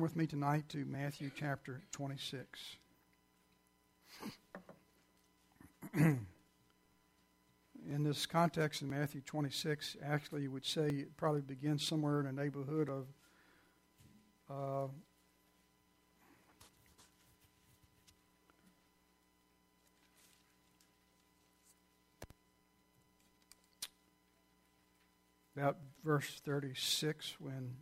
with me tonight to Matthew chapter 26. In this context in Matthew 26, actually you would say it probably begins somewhere in the neighborhood of about verse 36, when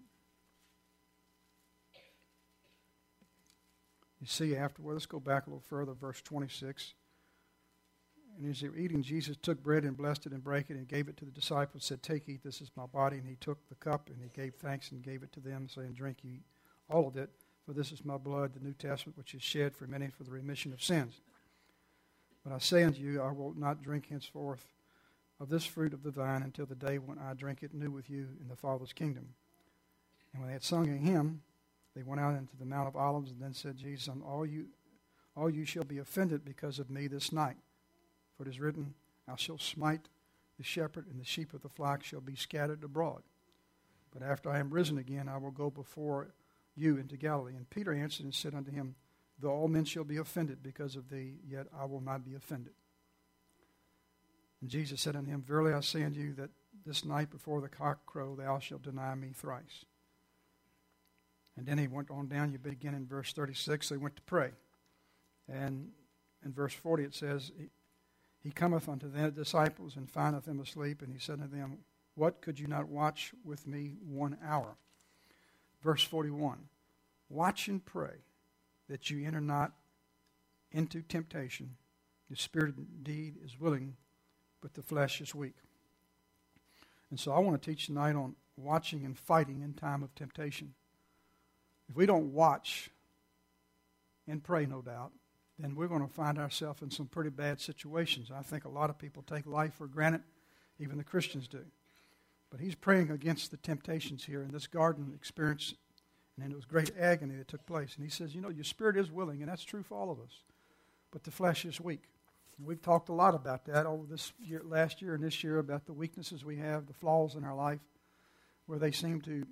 you see afterward. Let's go back a little further, verse 26. And as they were eating, Jesus took bread and blessed it and brake it and gave it to the disciples, said, "Take, eat, this is my body." And he took the cup and he gave thanks and gave it to them, saying, "Drink ye all of it, for this is my blood, the New Testament, which is shed for many for the remission of sins. But I say unto you, I will not drink henceforth of this fruit of the vine until the day when I drink it new with you in the Father's kingdom." And when they had sung a hymn, they went out into the Mount of Olives, and then said Jesus, all you shall be offended because of me this night. For it is written, I shall smite the shepherd, and the sheep of the flock shall be scattered abroad. But after I am risen again, I will go before you into Galilee. And Peter answered and said unto him, Though all men shall be offended because of thee, yet I will not be offended. And Jesus said unto him, Verily I say unto you, that this night before the cock crow, thou shalt deny me thrice. And then he went on down. You begin in verse 36. They went to pray. And in verse 40 it says, He cometh unto the disciples and findeth them asleep. And he said unto them, What, could you not watch with me 1 hour? Verse 41, Watch and pray, that you enter not into temptation. The spirit indeed is willing, but the flesh is weak. And so I want to teach tonight on watching and fighting in time of temptation. If we don't watch and pray, no doubt, then we're going to find ourselves in some pretty bad situations. I think a lot of people take life for granted, even the Christians do. But he's praying against the temptations here in this garden experience, and it was great agony that took place. And he says, your spirit is willing, and that's true for all of us, but the flesh is weak. And we've talked a lot about that over this year, last year and this year, about the weaknesses we have, the flaws in our life, where they seem to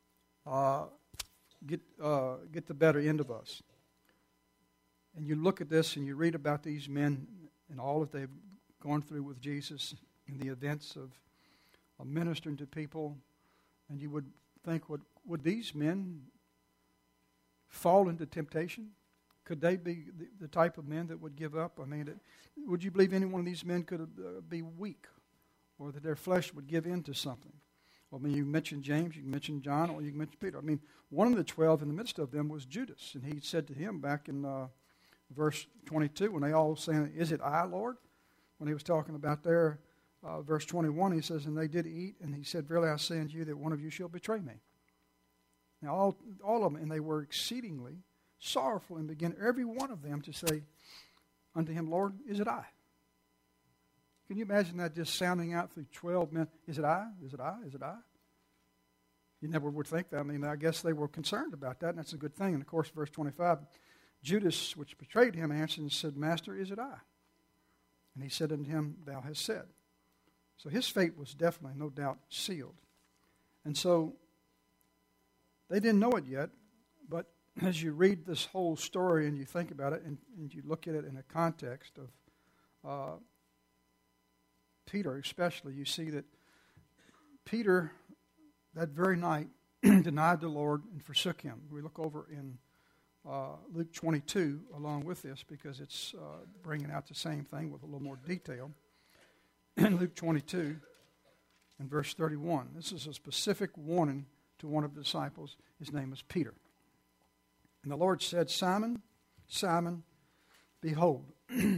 get the better end of us. And you look at this and you read about these men and all that they've gone through with Jesus in the events of ministering to people, and you would think, would these men fall into temptation? Could they be the type of men that would give up? I mean, would you believe any one of these men could be weak, or that their flesh would give in to something? Well, I mean, you mentioned James, you can mention John, or you can mention Peter. I mean, one of the 12 in the midst of them was Judas, and he said to him back in verse 22, when they all saying, Is it I, Lord? When he was talking about there, verse 21, he says, And they did eat, and he said, Verily I say unto you, that one of you shall betray me. Now all of them, and they were exceedingly sorrowful, and began every one of them to say unto him, Lord, is it I? Can you imagine that just sounding out through 12 men? Is it I? Is it I? Is it I? You never would think that. I mean, I guess they were concerned about that, and that's a good thing. And of course, verse 25, Judas, which betrayed him, answered and said, Master, is it I? And he said unto him, Thou hast said. So his fate was definitely, no doubt, sealed. And so they didn't know it yet, but as you read this whole story and you think about it and you look at it in a context of Peter especially, you see that Peter, that very night, denied the Lord and forsook him. We look over in Luke 22 along with this, because it's bringing out the same thing with a little more detail. In Luke 22 and verse 31, this is a specific warning to one of the disciples. His name is Peter. And the Lord said, Simon, Simon, behold,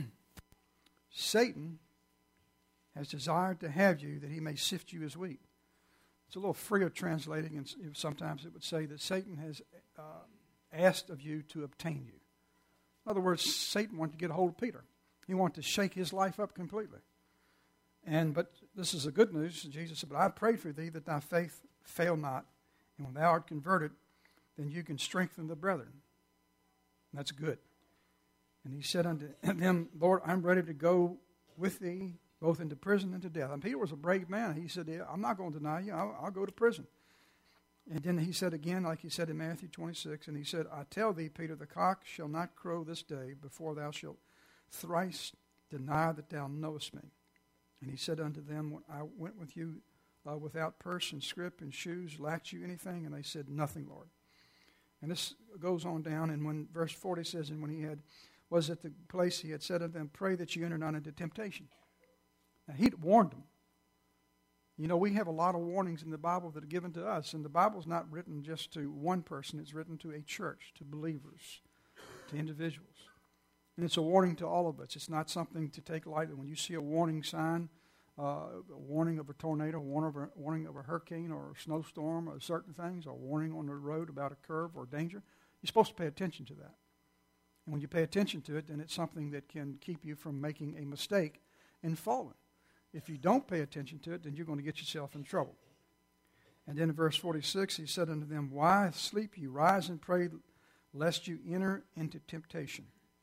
Satan has desired to have you, that he may sift you as wheat. It's a little freer translating, and sometimes it would say that Satan has asked of you to obtain you. In other words, Satan wanted to get a hold of Peter. He wanted to shake his life up completely. But this is the good news. Jesus said, But I prayed for thee that thy faith fail not, and when thou art converted, then you can strengthen the brethren. And that's good. And he said unto them, Lord, I'm ready to go with thee, both into prison and to death. And Peter was a brave man. He said, I'm not going to deny you. I'll go to prison. And then he said again, like he said in Matthew 26, and he said, I tell thee, Peter, the cock shall not crow this day before thou shalt thrice deny that thou knowest me. And he said unto them, when I went with you without purse and scrip and shoes, lacked you anything? And they said, nothing, Lord. And this goes on down, and when verse 40 says, and when he was at the place, he had said unto them, pray that you enter not into temptation. Now, he'd warned them. You know, we have a lot of warnings in the Bible that are given to us, and the Bible's not written just to one person. It's written to a church, to believers, to individuals. And it's a warning to all of us. It's not something to take lightly. When you see a warning sign, a warning of a tornado, a warning of a hurricane or a snowstorm or certain things, or a warning on the road about a curve or danger, you're supposed to pay attention to that. And when you pay attention to it, then it's something that can keep you from making a mistake and falling. If you don't pay attention to it, then you're going to get yourself in trouble. And then in verse 46, he said unto them, why sleep ye? Rise and pray, lest you enter into temptation.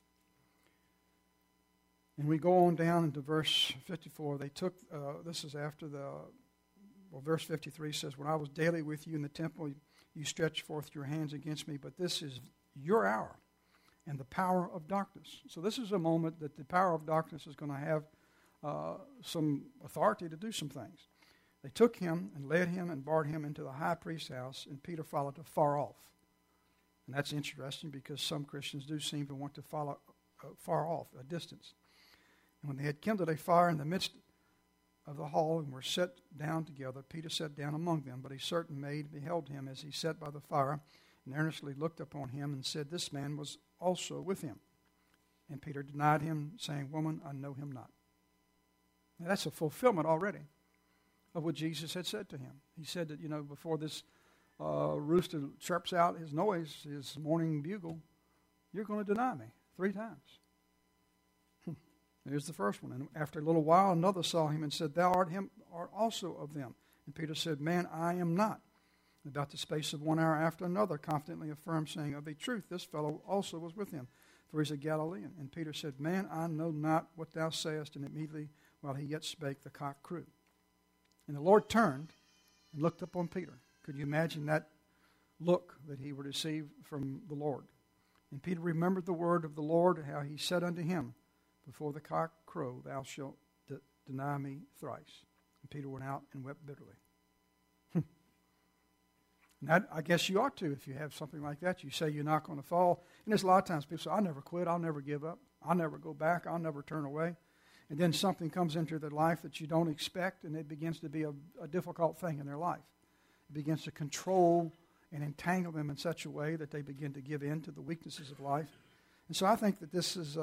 And we go on down into verse 54. They took, this is after verse 53 says, when I was daily with you in the temple, you stretched forth your hands against me, but this is your hour and the power of darkness. So this is a moment that the power of darkness is going to have some authority to do some things. They took him and led him and brought him into the high priest's house, and Peter followed afar off. And that's interesting because some Christians do seem to want to follow far off, a distance. And when they had kindled a fire in the midst of the hall and were set down together, Peter sat down among them, but a certain maid beheld him as he sat by the fire, and earnestly looked upon him and said, this man was also with him. And Peter denied him, saying, woman, I know him not. Now, that's a fulfillment already of what Jesus had said to him. He said that, before this rooster chirps out his noise, his morning bugle, you're going to deny me 3 times. Here's the first one. And after a little while, another saw him and said, thou art also of them. And Peter said, man, I am not. And about the space of 1 hour after, another confidently affirmed, saying, of a truth, this fellow also was with him, for he's a Galilean. And Peter said, man, I know not what thou sayest. And immediately, while he yet spake, the cock crew. And the Lord turned and looked upon Peter. Could you imagine that look that he would receive from the Lord? And Peter remembered the word of the Lord, how he said unto him, before the cock crow, thou shalt deny me thrice. And Peter went out and wept bitterly. And that, I guess you ought to if you have something like that. You say you're not going to fall. And there's a lot of times people say, I'll never quit. I'll never give up. I'll never go back. I'll never turn away. And then something comes into their life that you don't expect, and it begins to be a difficult thing in their life. It begins to control and entangle them in such a way that they begin to give in to the weaknesses of life. And so I think that this is,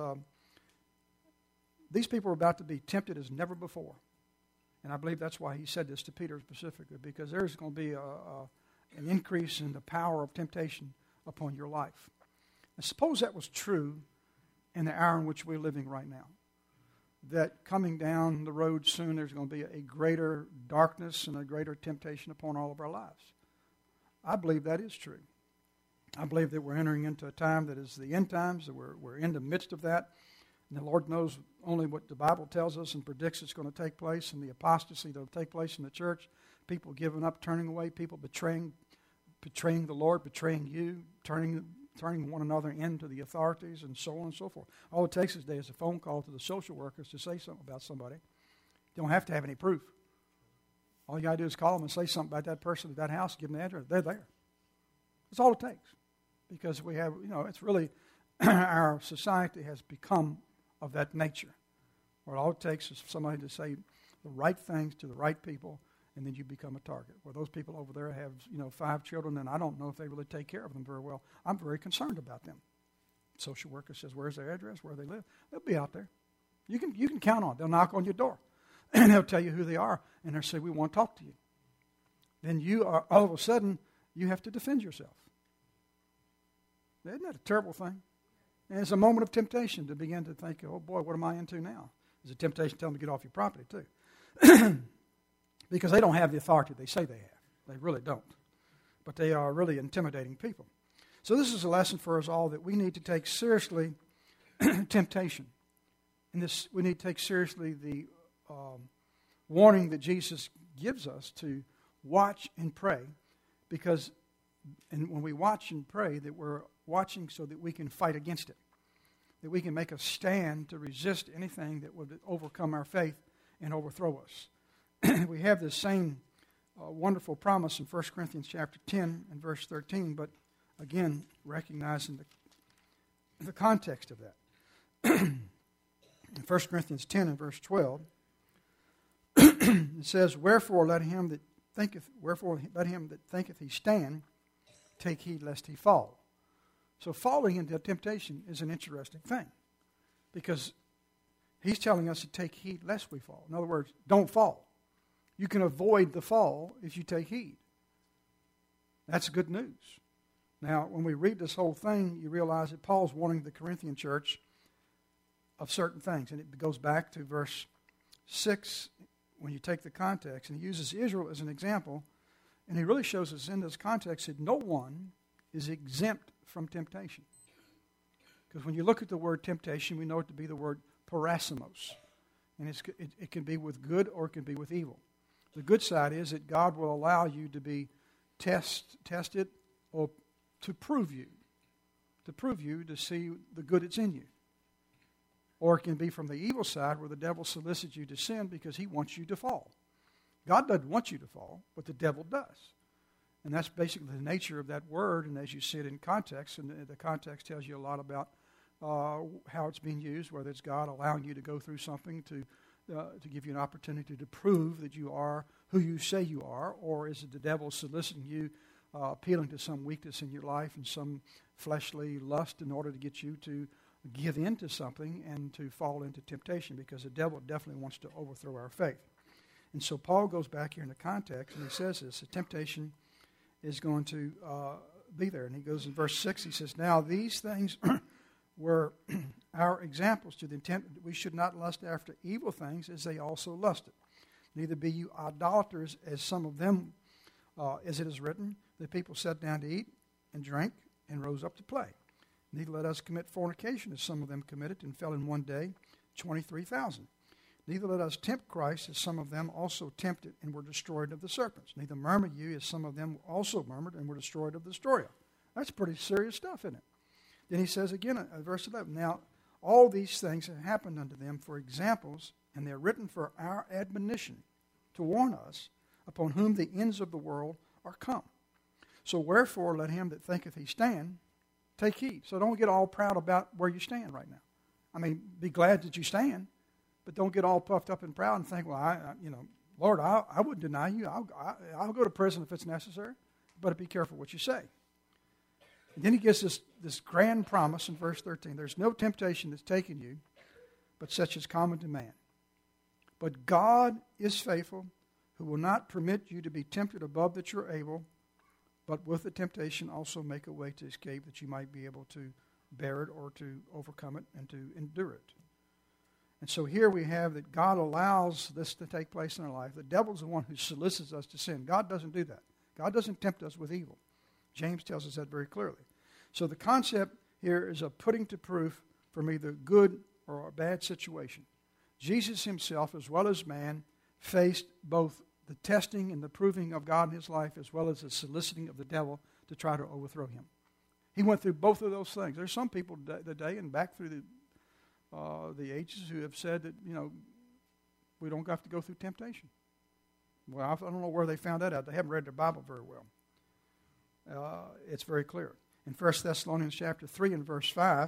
these people are about to be tempted as never before. And I believe that's why he said this to Peter specifically, because there's going to be an increase in the power of temptation upon your life. And suppose that was true in the hour in which we're living right now. That coming down the road soon, there's going to be a greater darkness and a greater temptation upon all of our lives. I believe that is true. I believe that we're entering into a time that is the end times, that we're in the midst of that. And the Lord knows only what the Bible tells us and predicts it's going to take place, and the apostasy that will take place in the church, people giving up, turning away, people betraying the Lord, betraying you, turning one another into the authorities, and so on and so forth. All it takes today is a phone call to the social workers to say something about somebody. You don't have to have any proof. All you got to do is call them and say something about that person at that house, give them the address. They're there. That's all it takes. Because we have, it's really, our society has become of that nature. Where all it takes is somebody to say the right things to the right people, and then you become a target. Well, those people over there have, 5 children, and I don't know if they really take care of them very well. I'm very concerned about them. Social worker says, where's their address, where they live? They'll be out there. You can count on it. They'll knock on your door, and they'll tell you who they are, and they'll say, we want to talk to you. Then you are, all of a sudden, you have to defend yourself. Isn't that a terrible thing? And it's a moment of temptation to begin to think, oh boy, what am I into now? There's a temptation to tell them to get off your property too. Because they don't have the authority they say they have. They really don't. But they are really intimidating people. So this is a lesson for us all that we need to take seriously temptation. And we need to take seriously the warning that Jesus gives us to watch and pray, because and when we watch and pray, that we're watching so that we can fight against it, that we can make a stand to resist anything that would overcome our faith and overthrow us. We have this same wonderful promise in 1 Corinthians chapter 10 and verse 13, but again, recognizing the context of that. In 1 Corinthians 10 and verse 12, it says, Wherefore let him that thinketh he stand take heed lest he fall. So falling into temptation is an interesting thing, because he's telling us to take heed lest we fall. In other words, don't fall. You can avoid the fall if you take heed. That's good news. Now, when we read this whole thing, you realize that Paul's warning the Corinthian church of certain things. And it goes back to verse 6 when you take the context. And he uses Israel as an example. And he really shows us in this context that no one is exempt from temptation. Because when you look at the word temptation, we know it to be the word parasimos. And it can be with good or it can be with evil. The good side is that God will allow you to be tested or to prove you to see the good that's in you. Or it can be from the evil side where the devil solicits you to sin because he wants you to fall. God doesn't want you to fall, but the devil does. And that's basically the nature of that word, and as you see it in context, and the context tells you a lot about how it's being used, whether it's God allowing you to go through something to give you an opportunity to prove that you are who you say you are, or is it the devil soliciting you, appealing to some weakness in your life and some fleshly lust in order to get you to give in to something and to fall into temptation, because the devil definitely wants to overthrow our faith. And so Paul goes back here in the context, and he says this, the temptation is going to be there. And he goes in verse 6, he says, Now these things were our examples to the intent that we should not lust after evil things as they also lusted. Neither be you idolaters as some of them, as it is written, the people sat down to eat and drank and rose up to play. Neither let us commit fornication as some of them committed and fell in one day 23,000. Neither let us tempt Christ as some of them also tempted and were destroyed of the serpents. Neither murmur you as some of them also murmured and were destroyed of the destroyer. That's pretty serious stuff, isn't it? Then he says again in verse 11, Now all these things have happened unto them for examples, and they are written for our admonition, to warn us, upon whom the ends of the world are come. So wherefore let him that thinketh he stand take heed. So don't get all proud about where you stand right now. I mean, be glad that you stand, but don't get all puffed up and proud and think, well, Lord, I wouldn't deny you. I'll go to prison if it's necessary, but be careful what you say. And then he gives this grand promise in verse 13. There's no temptation that's taken you, but such is common to man. But God is faithful, who will not permit you to be tempted above that you're able, but with the temptation also make a way to escape, that you might be able to bear it or to overcome it and to endure it. And so here we have that God allows this to take place in our life. The devil's the one who solicits us to sin. God doesn't do that. God doesn't tempt us with evil. James tells us that very clearly. So the concept here is of putting to proof from either good or a bad situation. Jesus himself, as well as man, faced both the testing and the proving of God in his life, as well as the soliciting of the devil to try to overthrow him. He went through both of those things. There's some people today and back through the ages who have said that, we don't have to go through temptation. Well, I don't know where they found that out. They haven't read their Bible very well. It's very clear. In 1 Thessalonians chapter 3 and verse 5,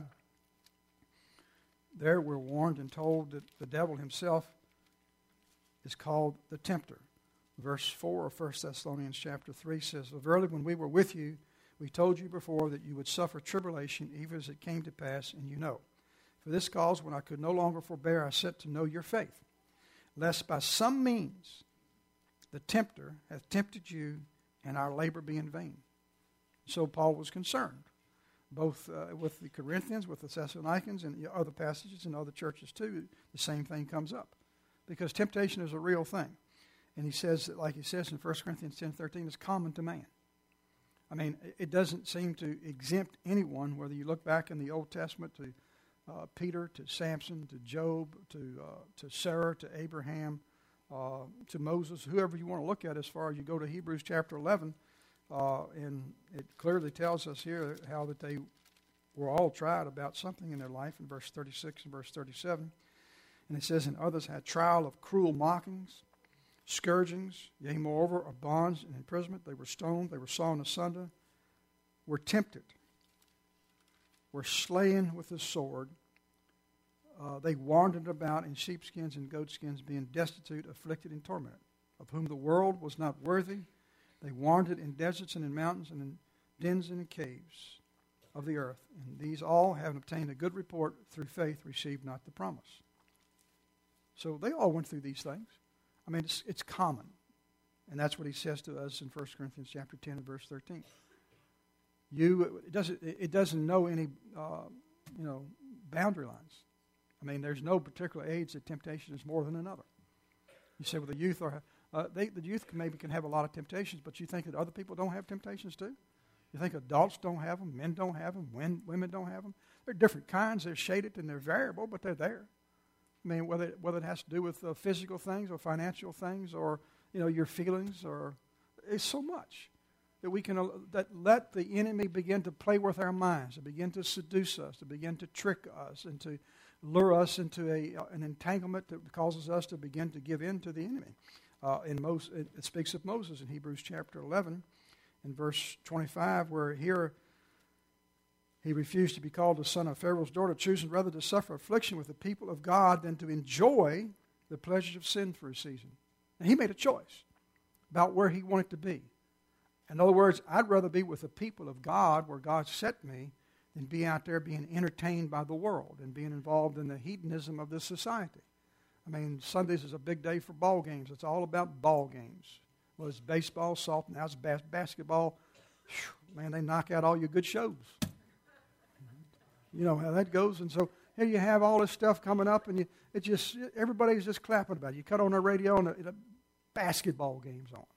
there we're warned and told that the devil himself is called the tempter. Verse 4 of 1 Thessalonians chapter 3 says, Verily, when we were with you, we told you before that you would suffer tribulation, even as it came to pass, and you know. For this cause, when I could no longer forbear, I set to know your faith, lest by some means the tempter hath tempted you, and our labor be in vain. So Paul was concerned, both with the Corinthians, with the Thessalonians, and other passages in other churches too. The same thing comes up, because temptation is a real thing. And he says, like he says in 1 Corinthians 10:13, it's common to man. I mean, it doesn't seem to exempt anyone, whether you look back in the Old Testament to Peter, to Samson, to Job, to Sarah, to Abraham, to Moses, whoever you want to look at as far as you go to Hebrews chapter 11, And it clearly tells us here how that they were all tried about something in their life in verse 36 and verse 37. And it says, and others had trial of cruel mockings, scourgings, yea, moreover, of bonds and imprisonment. They were stoned, they were sawn asunder, were tempted, were slain with the sword. They wandered about in sheepskins and goatskins, being destitute, afflicted, and tormented, of whom the world was not worthy. They wandered in deserts and in mountains and in dens and in caves of the earth. And these all, having obtained a good report through faith, received not the promise. So they all went through these things. I mean, it's common. And that's what he says to us in 1 Corinthians chapter 10 and verse 13. It doesn't know any boundary lines. I mean, there's no particular age that temptation is more than another. You say, well, the youth the youth maybe can have a lot of temptations, but you think that other people don't have temptations too? You think adults don't have them, men don't have them, women don't have them? They're different kinds. They're shaded and they're variable, but they're there. I mean, whether it has to do with physical things or financial things or your feelings, or it's so much that we can that let the enemy begin to play with our minds, to begin to seduce us, to begin to trick us, and to lure us into an entanglement that causes us to begin to give in to the enemy. It speaks of Moses in Hebrews chapter 11, in verse 25, where here he refused to be called the son of Pharaoh's daughter, choosing rather to suffer affliction with the people of God than to enjoy the pleasures of sin for a season. And he made a choice about where he wanted to be. In other words, I'd rather be with the people of God where God set me than be out there being entertained by the world and being involved in the hedonism of this society. I mean, Sundays is a big day for ball games. It's all about ball games. Well, it's baseball, softball, now it's basketball. Whew, man, they knock out all your good shows. You know how that goes. And so here you have all this stuff coming up, and everybody's just clapping about it. You cut on the radio, and the basketball game's on.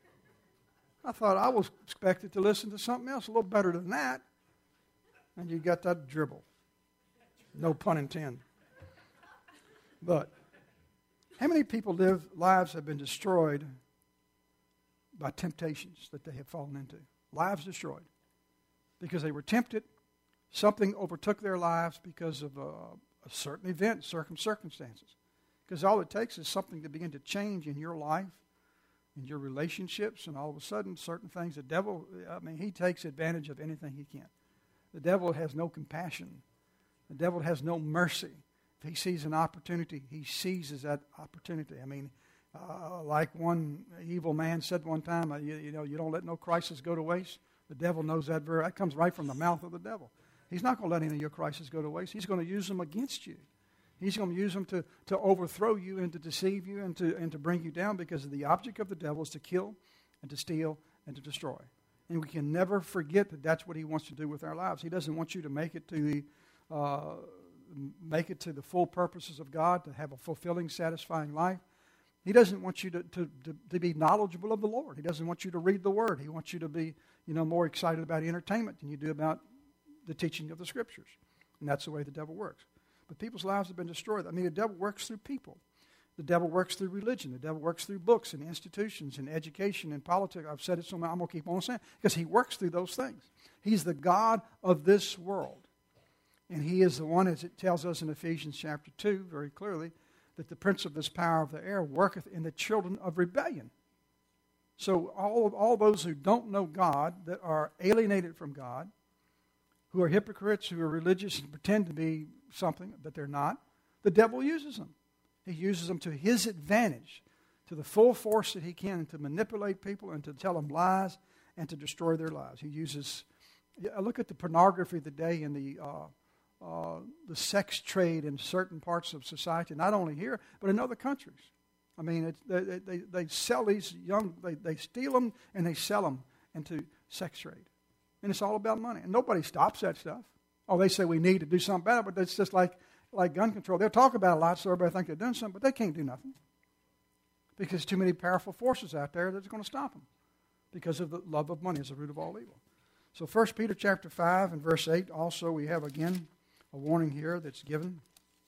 I thought I was expected to listen to something else a little better than that. And you got that dribble. No pun intended. But how many people lives have been destroyed by temptations that they have fallen into? Lives destroyed. Because they were tempted. Something overtook their lives because of a certain event, circumstances. Because all it takes is something to begin to change in your life, in your relationships, and all of a sudden certain things, the devil, he takes advantage of anything he can. The devil has no compassion. The devil has no mercy. If he sees an opportunity, he seizes that opportunity. Like one evil man said one time, you don't let no crisis go to waste. The devil knows that that comes right from the mouth of the devil. He's not going to let any of your crises go to waste. He's going to use them against you. He's going to use them to overthrow you and to deceive you and to bring you down, because the object of the devil is to kill and to steal and to destroy. And we can never forget that that's what he wants to do with our lives. He doesn't want you to make it to the full purposes of God, to have a fulfilling, satisfying life. He doesn't want you to be knowledgeable of the Lord. He doesn't want you to read the Word. He wants you to be more excited about entertainment than you do about the teaching of the Scriptures. And that's the way the devil works. But people's lives have been destroyed. The devil works through people. The devil works through religion. The devil works through books and institutions and education and politics. I've said it so much, I'm going to keep on saying it, because he works through those things. He's the God of this world. And he is the one, as it tells us in Ephesians chapter 2 very clearly, that the prince of this power of the air worketh in the children of rebellion. So all those who don't know God, that are alienated from God, who are hypocrites, who are religious and pretend to be something that they're not, the devil uses them. He uses them to his advantage, to the full force that he can, to manipulate people and to tell them lies and to destroy their lives. He uses, look at the pornography today and the sex trade in certain parts of society, not only here, but in other countries. They sell these they steal them and they sell them into sex trade. And it's all about money. And nobody stops that stuff. Oh, they say we need to do something about it, but it's just like gun control. They'll talk about it a lot so everybody thinks they're doing something, but they can't do nothing. Because too many powerful forces out there that's going to stop them. Because of the love of money is the root of all evil. So 1 Peter chapter 5 and verse 8, also we have again a warning here that's given.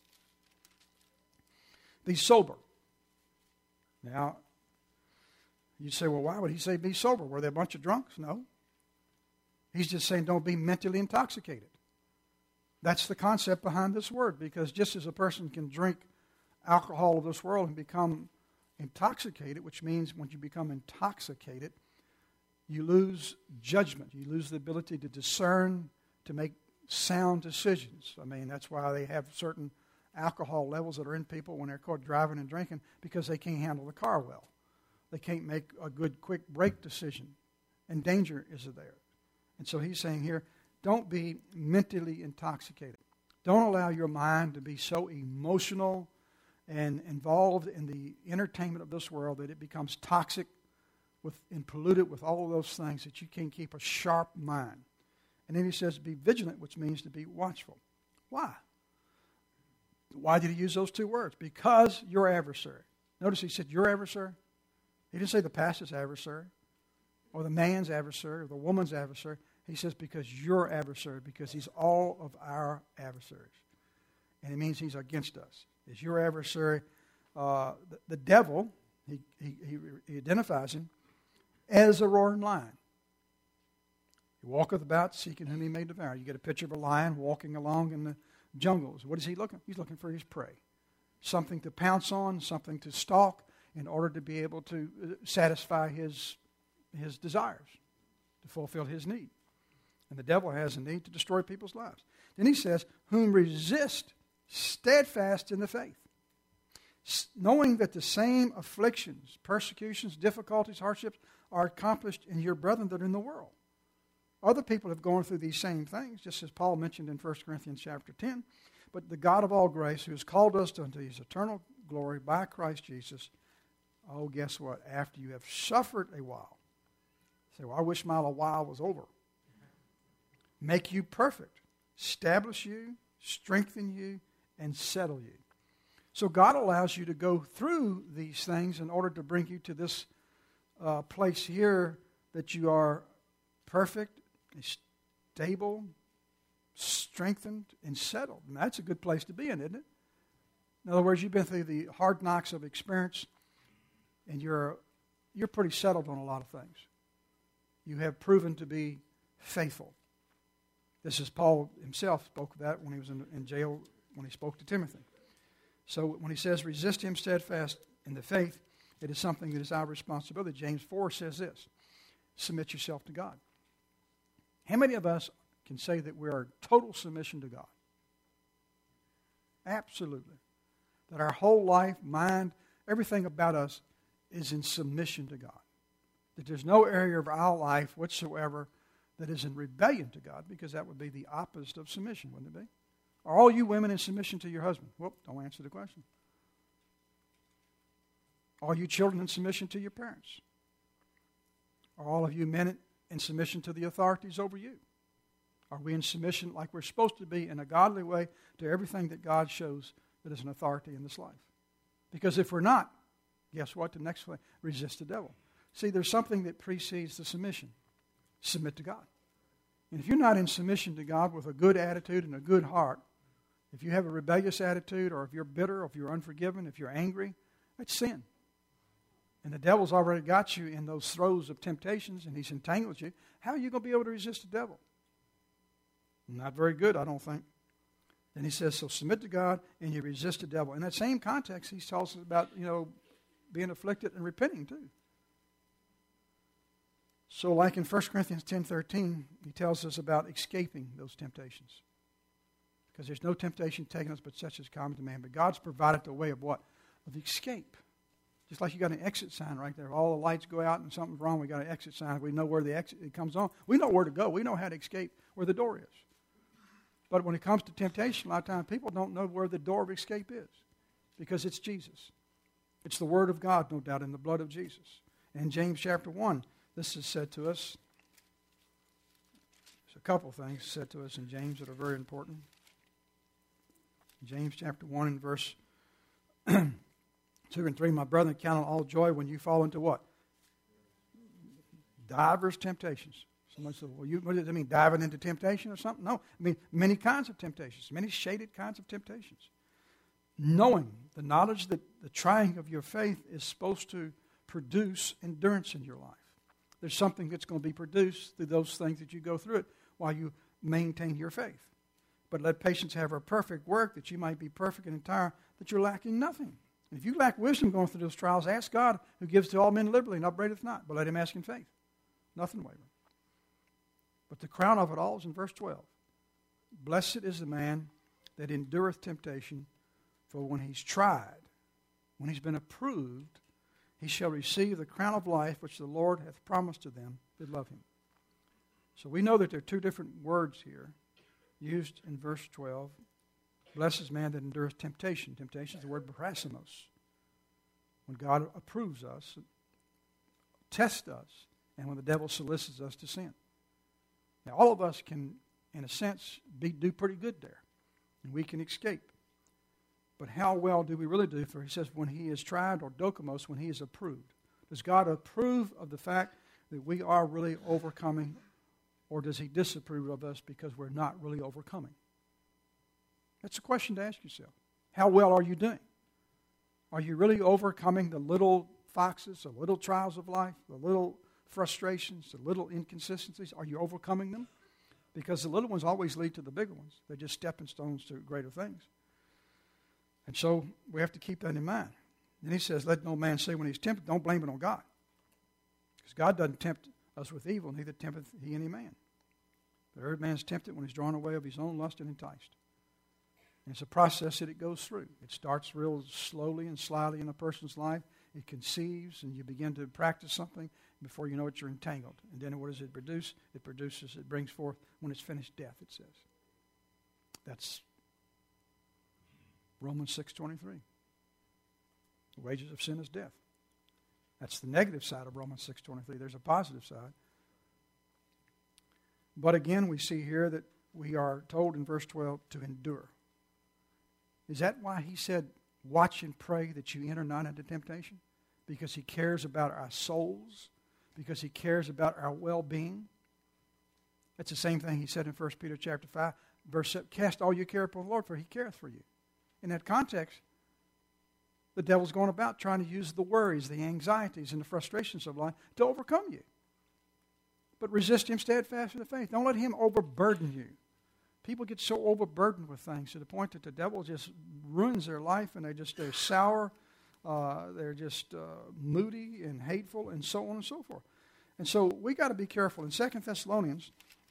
Be sober. Now, You say, well, why would he say be sober? Were they a bunch of drunks? No. He's just saying don't be mentally intoxicated. That's the concept behind this word, because just as a person can drink alcohol of this world and become intoxicated, which means when you become intoxicated, you lose judgment. You lose the ability to discern, to make sound decisions. I mean, that's why they have certain alcohol levels that are in people when they're caught driving and drinking, because they can't handle the car well. They can't make a good, quick brake decision, and danger is there. And so he's saying here, don't be mentally intoxicated. Don't allow your mind to be so emotional and involved in the entertainment of this world that it becomes toxic and polluted with all of those things that you can't keep a sharp mind. And then he says be vigilant, which means to be watchful. Why? Why did he use those two words? Because your adversary. Notice he said your adversary. He didn't say the pastor's adversary or the man's adversary or the woman's adversary. He says because your adversary, because he's all of our adversaries. And it means he's against us. Is your adversary. The devil, he identifies him as a roaring lion. He walketh about seeking whom he may devour. You get a picture of a lion walking along in the jungles. What is he looking? He's looking for his prey. Something to pounce on, something to stalk in order to be able to satisfy his desires, to fulfill his need. And the devil has a need to destroy people's lives. Then he says, whom resist steadfast in the faith, knowing that the same afflictions, persecutions, difficulties, hardships are accomplished in your brethren that are in the world. Other people have gone through these same things, just as Paul mentioned in 1 Corinthians chapter 10. But the God of all grace, who has called us unto his eternal glory by Christ Jesus, oh, guess what? After you have suffered a while, say, well, I wish my while was over. Make you perfect, establish you, strengthen you, and settle you. So God allows you to go through these things in order to bring you to this place here that you are perfect, stable, strengthened, and settled. And that's a good place to be in, isn't it? In other words, you've been through the hard knocks of experience, and you're pretty settled on a lot of things. You have proven to be faithful. This is Paul himself spoke of that when he was in jail, when he spoke to Timothy. So when he says resist him steadfast in the faith, it is something that is our responsibility. James 4 says this, submit yourself to God. How many of us can say that we are in total submission to God? Absolutely. That our whole life, mind, everything about us is in submission to God. That there's no area of our life whatsoever that is in rebellion to God, because that would be the opposite of submission, wouldn't it be? Are all you women in submission to your husband? Whoop, don't answer the question. Are you children in submission to your parents? Are all of you men in submission to the authorities over you? Are we in submission like we're supposed to be in a godly way to everything that God shows that is an authority in this life? Because if we're not, guess what? The next way, resist the devil. See, there's something that precedes the submission. Submit to God. And if you're not in submission to God with a good attitude and a good heart, if you have a rebellious attitude, or if you're bitter, or if you're unforgiven, if you're angry, that's sin. And the devil's already got you in those throes of temptations, and he's entangled you. How are you going to be able to resist the devil? Not very good, I don't think. Then he says, so submit to God, and you resist the devil. In that same context, he tells us about, being afflicted and repenting too. So like in 1 Corinthians 10:13, he tells us about escaping those temptations. Because there's no temptation taken us but such as common to man. But God's provided the way of what? Of escape. Just like you got an exit sign right there. All the lights go out and something's wrong, we got an exit sign. We know where the exit it comes on. We know where to go. We know how to escape where the door is. But when it comes to temptation, a lot of times people don't know where the door of escape is. Because it's Jesus. It's the Word of God, no doubt, in the blood of Jesus. And in James chapter 1, this is said to us. There's a couple things said to us in James that are very important. James chapter 1 and verse 2 and 3, my brethren, count on all joy when you fall into what? Divers temptations. Somebody said, well, what does it mean, diving into temptation or something? No, I mean many kinds of temptations, many shaded kinds of temptations. Knowing, the knowledge that the trying of your faith is supposed to produce endurance in your life. There's something that's going to be produced through those things that you go through it while you maintain your faith. But let patience have her perfect work, that you might be perfect and entire, that you're lacking nothing. And if you lack wisdom going through those trials, ask God, who gives to all men liberally and upbraideth not, but let him ask in faith. Nothing wavering. But the crown of it all is in verse 12. Blessed is the man that endureth temptation, for when he's tried, when he's been approved, he shall receive the crown of life which the Lord hath promised to them that love him. So we know that there are two different words here used in verse 12. Blessed is man that endureth temptation. Temptation is the word parasmos. When God approves us, tests us, and when the devil solicits us to sin. Now, all of us can, in a sense, do pretty good there, and we can escape. But how well do we really do? For he says, when he is tried, or dokimos, when he is approved. Does God approve of the fact that we are really overcoming, or does he disapprove of us because we're not really overcoming? That's a question to ask yourself. How well are you doing? Are you really overcoming the little foxes, the little trials of life, the little frustrations, the little inconsistencies? Are you overcoming them? Because the little ones always lead to the bigger ones. They're just stepping stones to greater things. And so we have to keep that in mind. Then he says, let no man say when he's tempted, don't blame it on God. Because God doesn't tempt us with evil, neither tempteth he any man. But every man is tempted when he's drawn away of his own lust and enticed. And it's a process that it goes through. It starts real slowly and slyly in a person's life. It conceives, and you begin to practice something. Before you know it, you're entangled. And then what does it produce? It brings forth, when it's finished, death, it says. That's Romans 6:23. The wages of sin is death. That's the negative side of Romans 6:23. There's a positive side. But again, we see here that we are told in verse 12 to endure. Is that why he said, watch and pray that you enter not into temptation? Because he cares about our souls? Because he cares about our well-being? That's the same thing he said in 1 Peter chapter 5, verse 7, cast all your care upon the Lord, for he careth for you. In that context, the devil's going about trying to use the worries, the anxieties, and the frustrations of life to overcome you. But resist him steadfast in the faith. Don't let him overburden you. People get so overburdened with things to the point that the devil just ruins their life, and they're sour, they're just moody and hateful, and so on and so forth. And so we got to be careful. In 2 Thessalonians,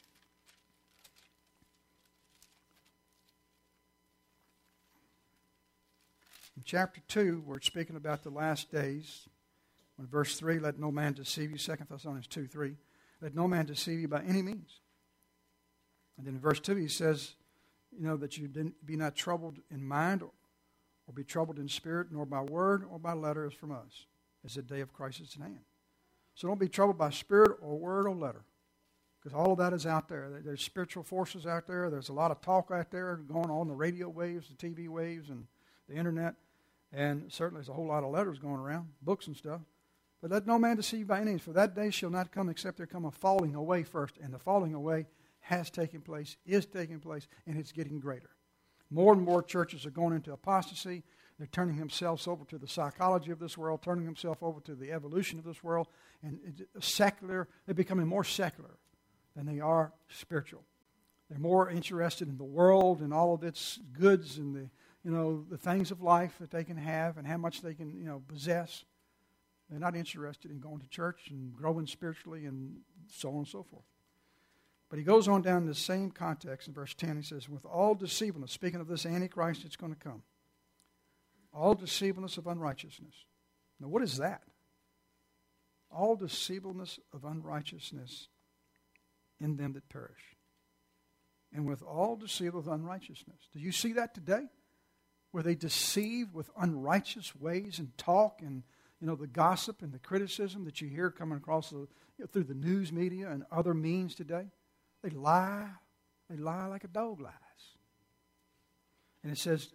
in chapter 2, we're speaking about the last days. In verse 3, let no man deceive you. 2 Thessalonians 2:3. Let no man deceive you by any means. And then in verse 2, he says, that you be not troubled in mind or be troubled in spirit, nor by word or by letter as from us, as the day of Christ is at hand. So don't be troubled by spirit or word or letter, because all of that is out there. There's spiritual forces out there. There's a lot of talk out there going on, the radio waves, the TV waves, and the internet. And certainly there's a whole lot of letters going around, books and stuff. But let no man deceive you by any means, for that day shall not come except there come a falling away first. And the falling away has taken place, is taking place, and it's getting greater. More and more churches are going into apostasy. They're turning themselves over to the psychology of this world, turning themselves over to the evolution of this world, and secular. They're becoming more secular than they are spiritual. They're more interested in the world and all of its goods and the things of life that they can have and how much they can possess. They're not interested in going to church and growing spiritually and so on and so forth. But he goes on down in the same context in verse 10. He says, with all deceivableness, speaking of this Antichrist that's going to come, all deceivableness of unrighteousness. Now, what is that? All deceivableness of unrighteousness in them that perish. And with all deceivableness of unrighteousness. Do you see that today? Where they deceive with unrighteous ways and talk and the gossip and the criticism that you hear coming across through the news media and other means today. They lie. They lie like a dog lies. And it says,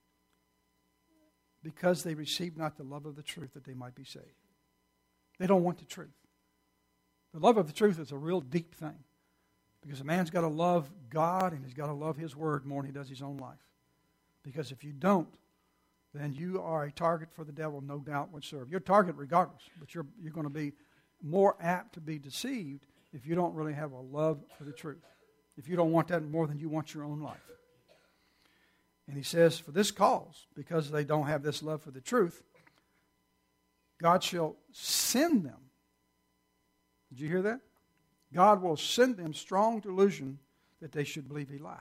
because they receive not the love of the truth that they might be saved. They don't want the truth. The love of the truth is a real deep thing. Because a man's got to love God and he's got to love his word more than he does his own life. Because if you don't, then you are a target for the devil, no doubt whatsoever. You're a target regardless, but you're going to be more apt to be deceived if you don't really have a love for the truth, if you don't want that more than you want your own life. And he says, for this cause, because they don't have this love for the truth, God shall send them. Did you hear that? God will send them strong delusion that they should believe a lie.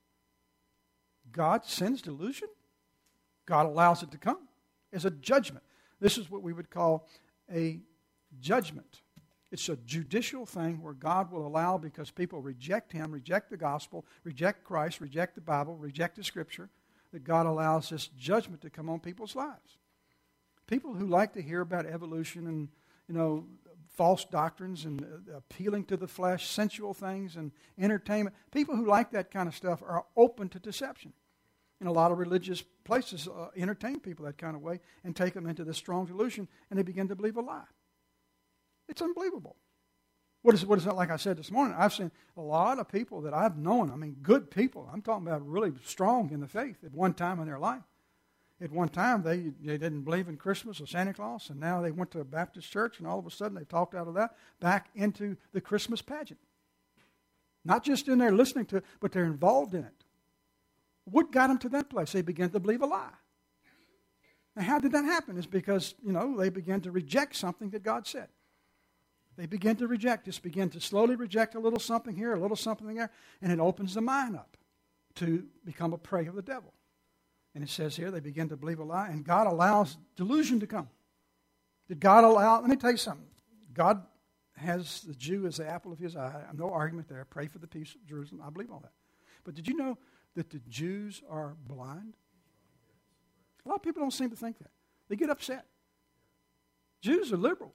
God sends delusion. God allows it to come as a judgment. This is what we would call a judgment. It's a judicial thing where God will allow, because people reject Him, reject the gospel, reject Christ, reject the Bible, reject the Scripture, that God allows this judgment to come on people's lives. People who like to hear about evolution and, false doctrines and appealing to the flesh, sensual things and entertainment, people who like that kind of stuff are open to deception. And a lot of religious places entertain people that kind of way and take them into this strong delusion, and they begin to believe a lie. It's unbelievable. What is that? Like I said this morning, I've seen a lot of people that I've known, good people. I'm talking about really strong in the faith at one time in their life. At one time, they didn't believe in Christmas or Santa Claus, and now they went to a Baptist church, and all of a sudden they talked out of that back into the Christmas pageant. Not just in there listening to it, but they're involved in it. What got them to that place? They began to believe a lie. Now, how did that happen? It's because, they began to reject something that God said. They begin to reject, just begin to slowly reject a little something here, a little something there, and it opens the mind up to become a prey of the devil. And it says here, they begin to believe a lie, and God allows delusion to come. Did God allow, let me tell you something. God has the Jew as the apple of his eye. No argument there. Pray for the peace of Jerusalem. I believe all that. But did you know that the Jews are blind? A lot of people don't seem to think that. They get upset. Jews are liberal.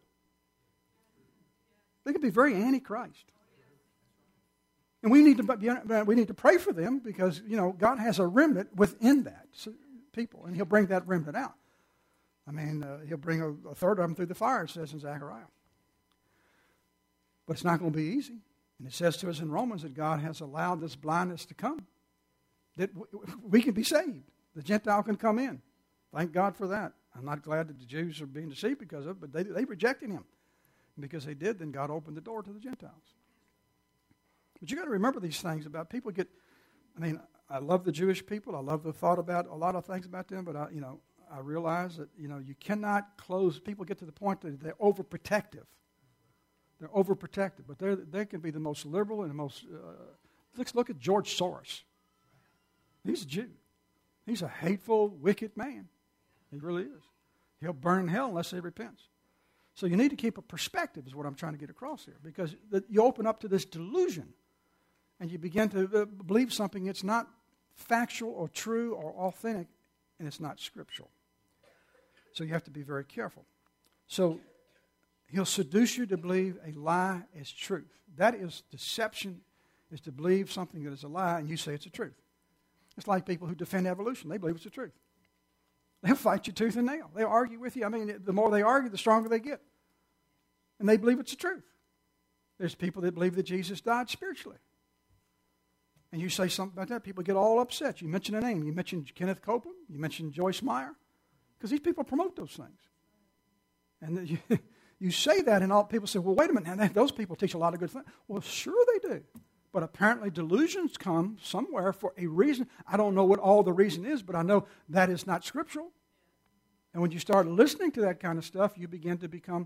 They can be very anti-Christ. And we need to pray for them because, God has a remnant within that people, and He'll bring that remnant out. He'll bring a third of them through the fire, it says in Zechariah. But it's not going to be easy. And it says to us in Romans that God has allowed this blindness to come, that we can be saved. The Gentile can come in. Thank God for that. I'm not glad that the Jews are being deceived because of it, but they rejected Him. And because they did, then God opened the door to the Gentiles. But you got to remember these things about people I love the Jewish people. I love the thought about a lot of things about them, but I realize that, you cannot close. People get to the point that they're overprotective. They're overprotective, but they can be the most liberal and the most, let's look at George Soros. He's a Jew. He's a hateful, wicked man. He really is. He'll burn in hell unless he repents. So you need to keep a perspective is what I'm trying to get across here, because you open up to this delusion and you begin to believe something that's not factual or true or authentic, and it's not scriptural. So you have to be very careful. So he'll seduce you to believe a lie as truth. That is deception, is to believe something that is a lie and you say it's a truth. It's like people who defend evolution. They believe it's a truth. They'll fight you tooth and nail. They'll argue with you. The more they argue, the stronger they get. And they believe it's the truth. There's people that believe that Jesus died spiritually. And you say something about that, people get all upset. You mention a name. You mention Kenneth Copeland. You mention Joyce Meyer. Because these people promote those things. And you say that, and all people say, well, wait a minute. Now, those people teach a lot of good things. Well, sure they do. But apparently delusions come somewhere for a reason. I don't know what all the reason is, but I know that is not scriptural. And when you start listening to that kind of stuff, you begin to become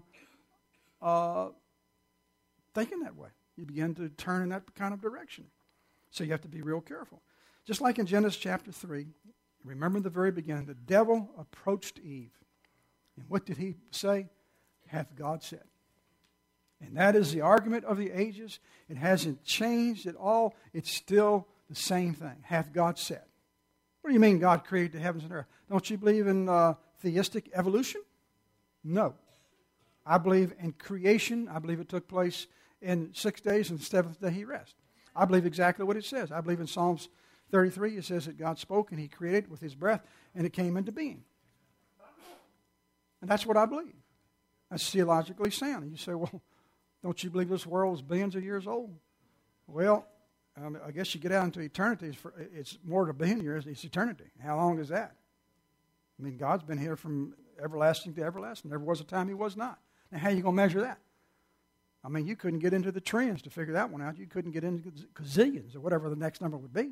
thinking that way. You begin to turn in that kind of direction. So you have to be real careful. Just like in Genesis chapter 3, remember in the very beginning, the devil approached Eve. And what did he say? Hath God said. And that is the argument of the ages. It hasn't changed at all. It's still the same thing. Hath God said. What do you mean God created the heavens and earth? Don't you believe in theistic evolution? No. I believe in creation. I believe it took place in 6 days, and the seventh day He rested. I believe exactly what it says. I believe in Psalms 33, it says that God spoke and He created with His breath, and it came into being. And that's what I believe. That's theologically sound. And you say, well, don't you believe this world is billions of years old? Well, I guess you get out into eternity. It's more than a billion years. It's eternity. How long is that? I mean, God's been here from everlasting to everlasting. There was a time he was not. Now, how are you going to measure that? I mean, you couldn't get into the trends to figure that one out. You couldn't get into gazillions or whatever the next number would be.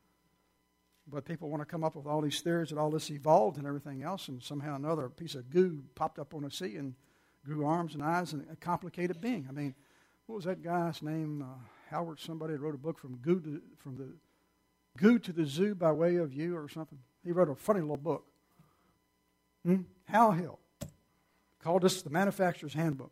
But people want to come up with all these theories that all this evolved and everything else, and somehow another piece of goo popped up on the sea and grew arms and eyes and a complicated being. I mean, what was that guy's name? Howard somebody wrote a book from the goo to the zoo by way of you or something. He wrote a funny little book. Hal Hill called this the Manufacturer's Handbook.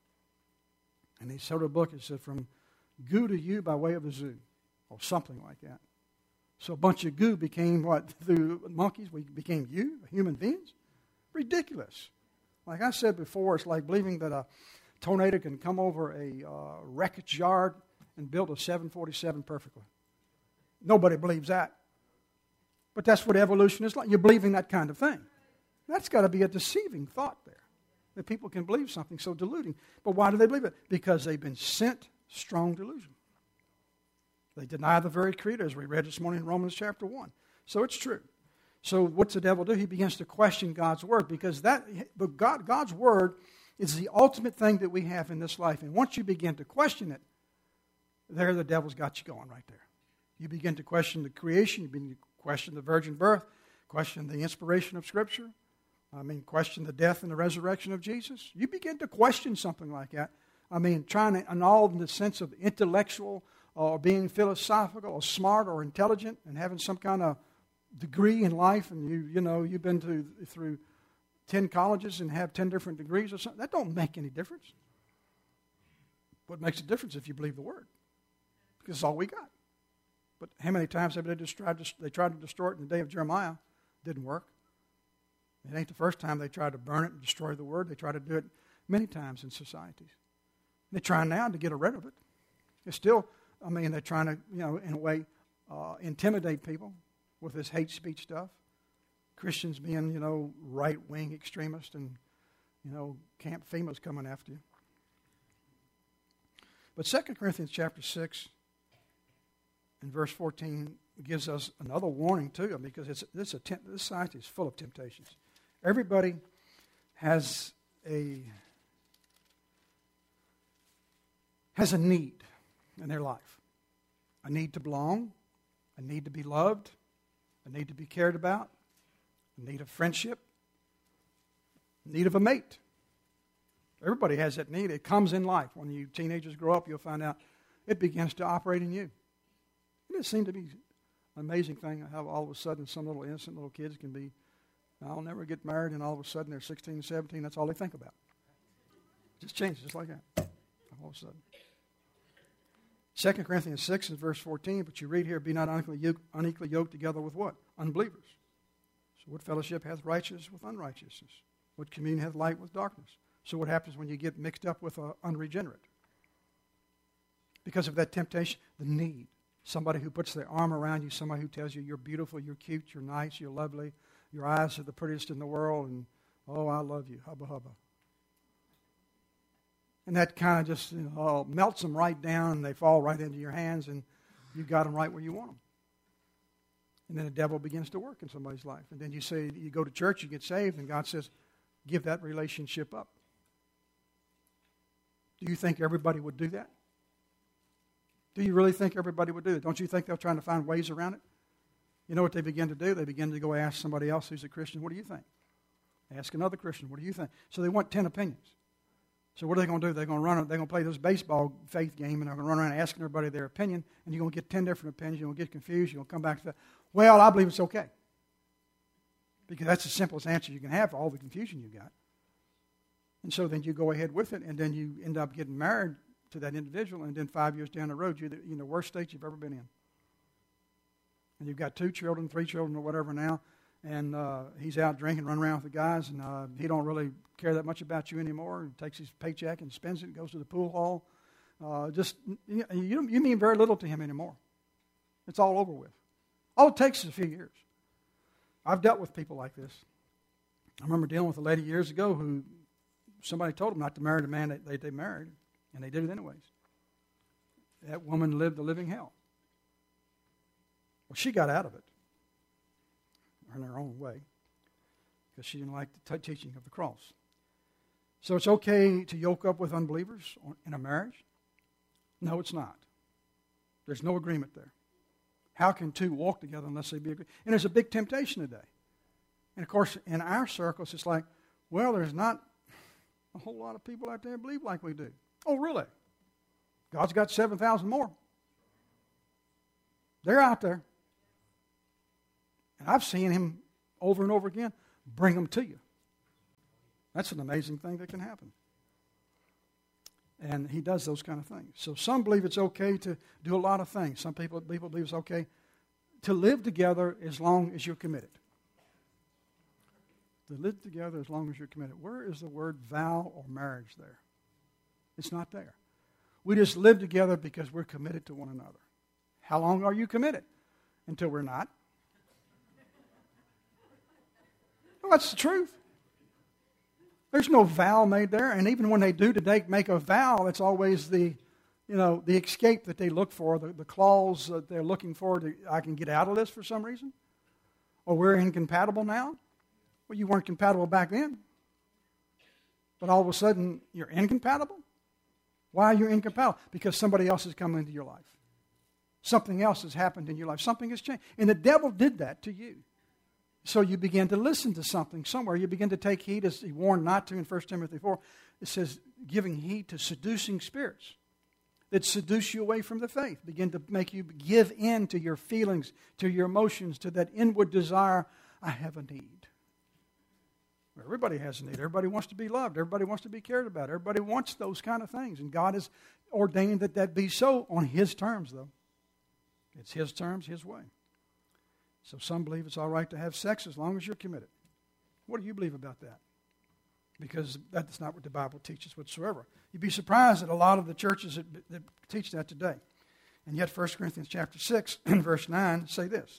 And he wrote a book that said from goo to you by way of the zoo, or something like that. So a bunch of goo became what? Through monkeys, we became human beings? Ridiculous. Like I said before, it's like believing that a tornado can come over a wreckage yard and build a 747 perfectly. Nobody believes that. But that's what evolution is like. You're believing that kind of thing. That's got to be a deceiving thought there, that people can believe something so deluding. But why do they believe it? Because they've been sent strong delusion. They deny the very creator, as we read this morning in Romans chapter 1. So it's true. So what's the devil do? He begins to question God's word, because God's word is the ultimate thing that we have in this life. And once you begin to question it, there the devil's got you going right there. You begin to question the creation, you begin to question the virgin birth, question the inspiration of Scripture, question the death and the resurrection of Jesus. You begin to question something like that. Trying to, and all in the sense of intellectual or being philosophical or smart or intelligent and having some kind of degree in life, and you've been through 10 colleges and have 10 different degrees or something. That don't make any difference. What makes a difference if you believe the Word? Because it's all we got. But how many times have they tried to destroy it in the day of Jeremiah? Didn't work. It ain't the first time they tried to burn it and destroy the Word. They try to do it many times in societies. They try now to get rid of it. It's still, they're trying to, in a way, intimidate people with this hate speech stuff. Christians being, right-wing extremists and, Camp FEMA's coming after you. But 2 Corinthians chapter 6 and verse 14 gives us another warning too, because this society is full of temptations. Everybody has a need in their life. A need to belong, a need to be loved, a need to be cared about, a need of friendship, a need of a mate. Everybody has that need. It comes in life. When you teenagers grow up, you'll find out it begins to operate in you. And it seems to be an amazing thing how all of a sudden some little innocent little kids can be, I'll never get married, and all of a sudden they're 16, 17, that's all they think about. It just changes just like that. All of a sudden. 2 Corinthians 6 and verse 14, but you read here, be not unequally yoked together with what? Unbelievers. So what fellowship hath righteousness with unrighteousness? What communion hath light with darkness? So what happens when you get mixed up with unregenerate? Because of that temptation, the need. Somebody who puts their arm around you, somebody who tells you you're beautiful, you're cute, you're nice, you're lovely, your eyes are the prettiest in the world, and, oh, I love you, hubba hubba. And that kind of just melts them right down, and they fall right into your hands, and you got them right where you want them. And then the devil begins to work in somebody's life. And then you go to church, you get saved, and God says, give that relationship up. Do you think everybody would do that? Do you really think everybody would do it? Don't you think they're trying to find ways around it? You know what they begin to do? They begin to go ask somebody else who's a Christian, what do you think? Ask another Christian, what do you think? So they want 10 opinions. So what are they going to do? They're going to play this baseball faith game, and they're going to run around asking everybody their opinion, and you're going to get 10 different opinions. You're going to get confused. You're going to come back to that. Well, I believe it's okay. Because that's the simplest answer you can have for all the confusion you got. And so then you go ahead with it, and then you end up getting married to that individual, and then 5 years down the road, you're in the worst state you've ever been in. And you've got 2 children, 3 children, or whatever now, and he's out drinking, running around with the guys, and he don't really care that much about you anymore. He takes his paycheck and spends it, goes to the pool hall. You mean very little to him anymore. It's all over with. All it takes is a few years. I've dealt with people like this. I remember dealing with a lady years ago who somebody told them not to marry the man they married, and they did it anyways. That woman lived a living hell. Well, she got out of it in her own way. because she didn't like the teaching of the cross. So it's okay to yoke up with unbelievers in a marriage? No, it's not. There's no agreement there. How can two walk together unless they be agreed? And there's a big temptation today. And of course, in our circles, it's like, well, there's not a whole lot of people out there that believe like we do. Oh, really? God's got 7,000 more. They're out there. And I've seen him over and over again bring them to you. That's an amazing thing that can happen. And he does those kind of things. So some believe it's okay to do a lot of things. Some people believe it's okay to live together as long as you're committed. To live together as long as you're committed. Where is the word vow or marriage there? It's not there. We just live together because we're committed to one another. How long are you committed? Until we're not. Well, that's the truth. There's no vow made there, and even when they do today make a vow, it's always the escape that they look for, the clause that they're looking for. I can get out of this for some reason, or we're incompatible now. Well, you weren't compatible back then, but all of a sudden you're incompatible. Why are you incompatible? Because somebody else has come into your life. Something else has happened in your life. Something has changed, and the devil did that to you. So you begin to listen to something somewhere. You begin to take heed, as he warned not to in 1 Timothy 4. It says, giving heed to seducing spirits that seduce you away from the faith. Begin to make you give in to your feelings, to your emotions, to that inward desire, I have a need. Well, everybody has a need. Everybody wants to be loved. Everybody wants to be cared about. Everybody wants those kind of things. And God has ordained that be so on his terms, though. It's his terms, his way. So some believe it's all right to have sex as long as you're committed. What do you believe about that? Because that's not what the Bible teaches whatsoever. You'd be surprised at a lot of the churches that teach that today. And yet 1 Corinthians chapter 6 and verse 9 say this.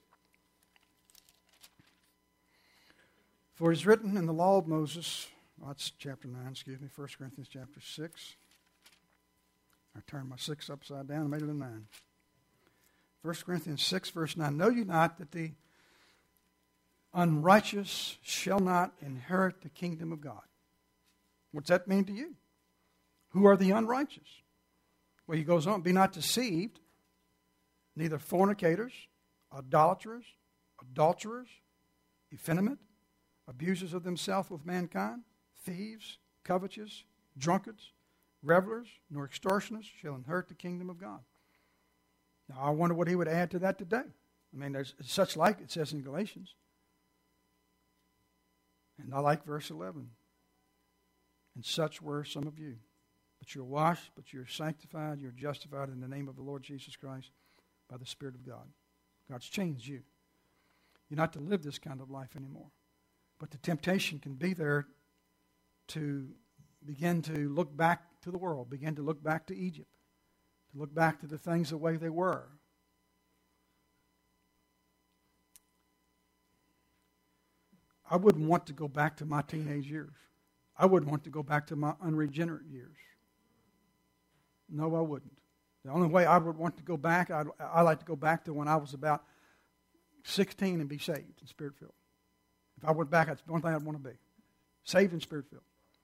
For it is written in the law of Moses, that's chapter 9, 1 Corinthians chapter 6. I turned my 6 upside down and made it a 9. 1 Corinthians 6, verse 9, know you not that the unrighteous shall not inherit the kingdom of God? What's that mean to you? Who are the unrighteous? Well, he goes on, be not deceived, neither fornicators, idolaters, adulterers, effeminate, abusers of themselves with mankind, thieves, covetous, drunkards, revelers, nor extortioners shall inherit the kingdom of God. Now, I wonder what he would add to that today. I mean, there's such like it says in Galatians. And I like verse 11. And such were some of you. But you're washed, but you're sanctified, you're justified in the name of the Lord Jesus Christ by the Spirit of God. God's changed you. You're not to live this kind of life anymore. But the temptation can be there to begin to look back to the world, begin to look back to Egypt. To look back to the things the way they were. I wouldn't want to go back to my teenage years. I wouldn't want to go back to my unregenerate years. No, I wouldn't. The only way I would want to go back, I like to go back to when I was about 16 and be saved and Spirit-filled. If I went back, that's the one thing I'd want to be. Saved and Spirit-filled.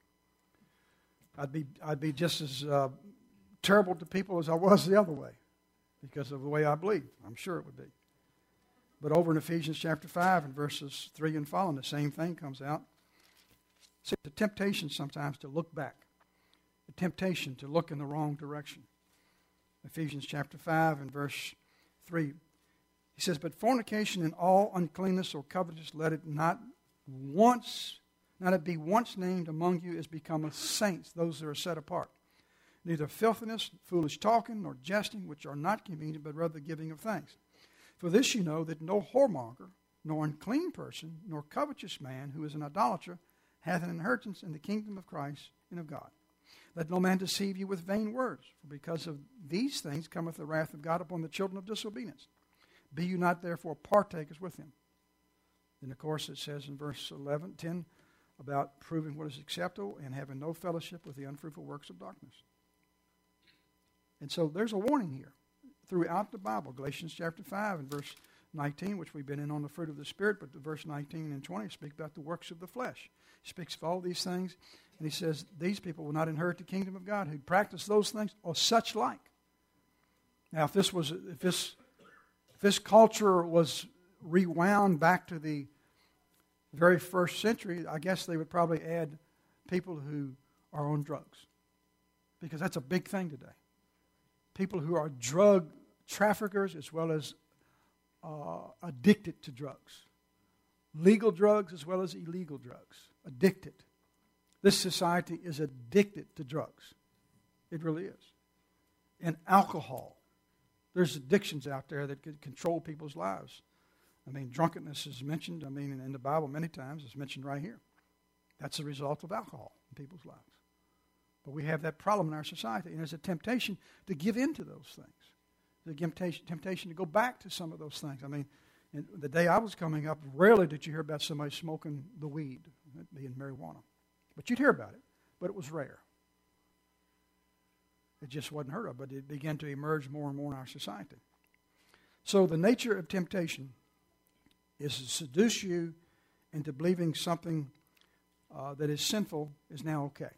I'd be just as terrible to people as I was the other way because of the way I believe. I'm sure it would be. But over in Ephesians chapter 5 and verses 3 and following, the same thing comes out. See, the temptation sometimes to look back. The temptation to look in the wrong direction. Ephesians chapter 5 and verse 3. He says, but fornication and all uncleanness or covetousness, let it be once named among you as becometh saints, those that are set apart. Neither filthiness, foolish talking, nor jesting, which are not convenient, but rather the giving of thanks. For this you know, that no whoremonger, nor unclean person, nor covetous man, who is an idolater, hath an inheritance in the kingdom of Christ and of God. Let no man deceive you with vain words, for because of these things cometh the wrath of God upon the children of disobedience. Be you not therefore partakers with him. Then, of course, it says in verse 10 about proving what is acceptable and having no fellowship with the unfruitful works of darkness. And so there's a warning here throughout the Bible. Galatians chapter 5 and verse 19, which we've been in on the fruit of the Spirit, but the verse 19 and 20 speak about the works of the flesh. He speaks of all these things, and he says, these people will not inherit the kingdom of God who practice those things or such like. Now, if this culture was rewound back to the very first century, I guess they would probably add people who are on drugs, because that's a big thing today. People who are drug traffickers as well as addicted to drugs. Legal drugs as well as illegal drugs. Addicted. This society is addicted to drugs. It really is. And alcohol. There's addictions out there that could control people's lives. I mean, drunkenness is mentioned, in the Bible many times. It's mentioned right here. That's a result of alcohol in people's lives. But we have that problem in our society, and there's a temptation to give in to those things. The temptation to go back to some of those things. I mean, in the day I was coming up, rarely did you hear about somebody smoking the weed, that being marijuana. But you'd hear about it, but it was rare. It just wasn't heard of, but it began to emerge more and more in our society. So the nature of temptation is to seduce you into believing something that is sinful is now okay.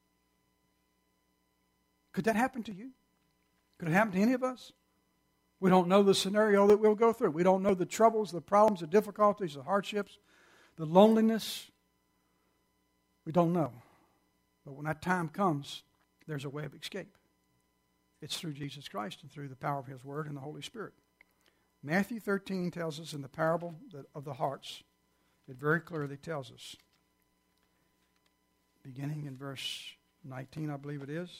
Could that happen to you? Could it happen to any of us? We don't know the scenario that we'll go through. We don't know the troubles, the problems, the difficulties, the hardships, the loneliness. We don't know. But when that time comes, there's a way of escape. It's through Jesus Christ and through the power of His Word and the Holy Spirit. Matthew 13 tells us in the parable of the hearts, it very clearly tells us, beginning in verse 19, I believe it is,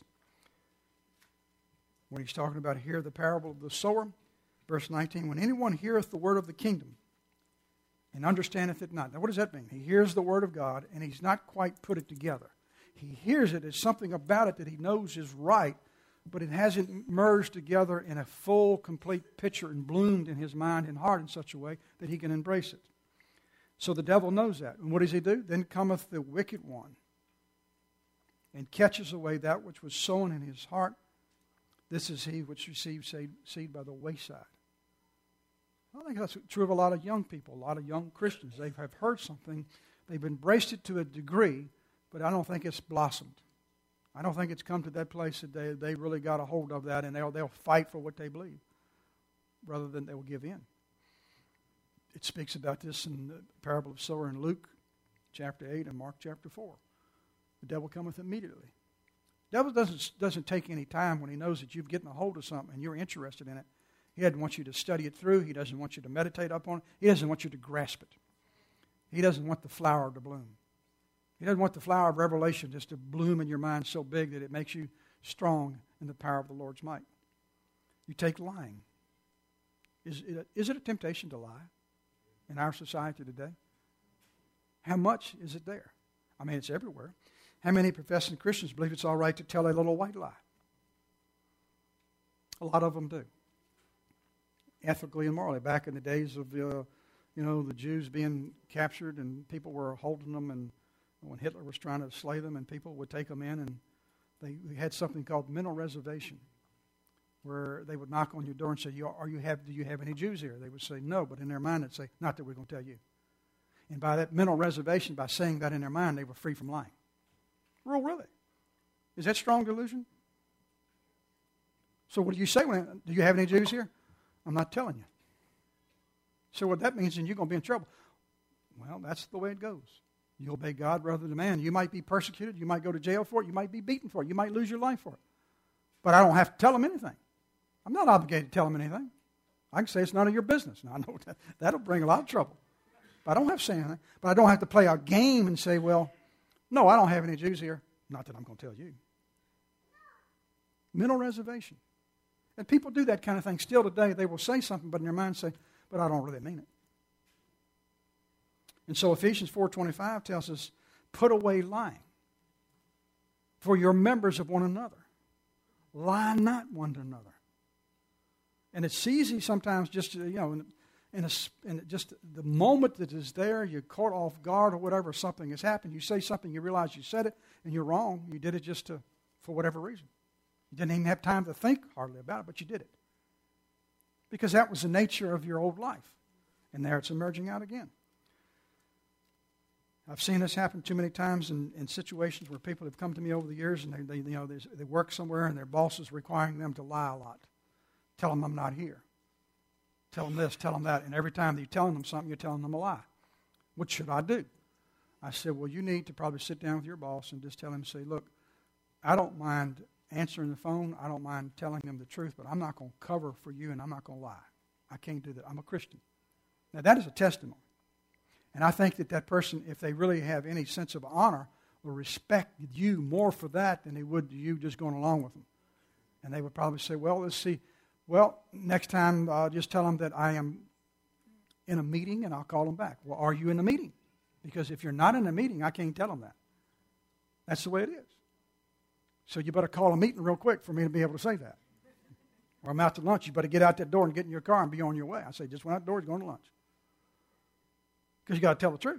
when he's talking about here the parable of the sower, verse 19, when anyone heareth the word of the kingdom and understandeth it not. Now what does that mean? He hears the word of God and he's not quite put it together. He hears it, there's something about it that he knows is right, but it hasn't merged together in a full, complete picture and bloomed in his mind and heart in such a way that he can embrace it. So the devil knows that. And what does he do? Then cometh the wicked one and catches away that which was sown in his heart. This is he which receives seed by the wayside. I think that's true of a lot of young people, a lot of young Christians. They have heard something, they've embraced it to a degree, but I don't think it's blossomed. I don't think it's come to that place that they really got a hold of that and they'll fight for what they believe rather than they'll give in. It speaks about this in the parable of sower in Luke chapter 8 and Mark chapter 4. The devil cometh immediately. The devil doesn't take any time when he knows that you've gotten a hold of something and you're interested in it. He doesn't want you to study it through. He doesn't want you to meditate upon it. He doesn't want you to grasp it. He doesn't want the flower to bloom. He doesn't want the flower of revelation just to bloom in your mind so big that it makes you strong in the power of the Lord's might. You take lying. Is it a temptation to lie in our society today? How much is it there? I mean, it's everywhere. How many professing Christians believe it's all right to tell a little white lie? A lot of them do. Ethically and morally. Back in the days of the Jews being captured and people were holding them, and when Hitler was trying to slay them, and people would take them in, and they had something called mental reservation, where they would knock on your door and say, do you have any Jews here? They would say no, but in their mind they'd say, not that we're going to tell you. And by that mental reservation, by saying that in their mind, they were free from lying. Well, really? Is that strong delusion? So what do you say? Do you have any Jews here? I'm not telling you. So what that means is you're going to be in trouble. Well, that's the way it goes. You obey God rather than man. You might be persecuted. You might go to jail for it. You might be beaten for it. You might lose your life for it. But I don't have to tell them anything. I'm not obligated to tell them anything. I can say it's none of your business. Now, I know that'll bring a lot of trouble. But I don't have to say anything. But I don't have to play a game and say, well, no, I don't have any Jews here. Not that I'm going to tell you. Mental reservation. And people do that kind of thing still today. They will say something, but in their mind say, but I don't really mean it. And so Ephesians 4:25 tells us, put away lying, for you're members of one another. Lie not one to another. And it's easy sometimes just to, in just the moment that is there, you're caught off guard or whatever, something has happened. You say something, you realize you said it, and you're wrong. You did it just for whatever reason. You didn't even have time to think hardly about it, but you did it. Because that was the nature of your old life. And there it's emerging out again. I've seen this happen too many times in situations where people have come to me over the years and they work somewhere and their boss is requiring them to lie a lot. Tell them I'm not here. Tell them this, tell them that. And every time that you're telling them something, you're telling them a lie. What should I do? I said, well, you need to probably sit down with your boss and just tell him, say, look, I don't mind answering the phone. I don't mind telling them the truth, but I'm not going to cover for you and I'm not going to lie. I can't do that. I'm a Christian. Now, that is a testimony. And I think that person, if they really have any sense of honor, will respect you more for that than they would you just going along with them. And they would probably say, well, let's see. Well, next time, just tell them that I am in a meeting and I'll call them back. Well, are you in a meeting? Because if you're not in a meeting, I can't tell them that. That's the way it is. So you better call a meeting real quick for me to be able to say that. Or I'm out to lunch. You better get out that door and get in your car and be on your way. I say, just went out the door, going to lunch. Because you got to tell the truth.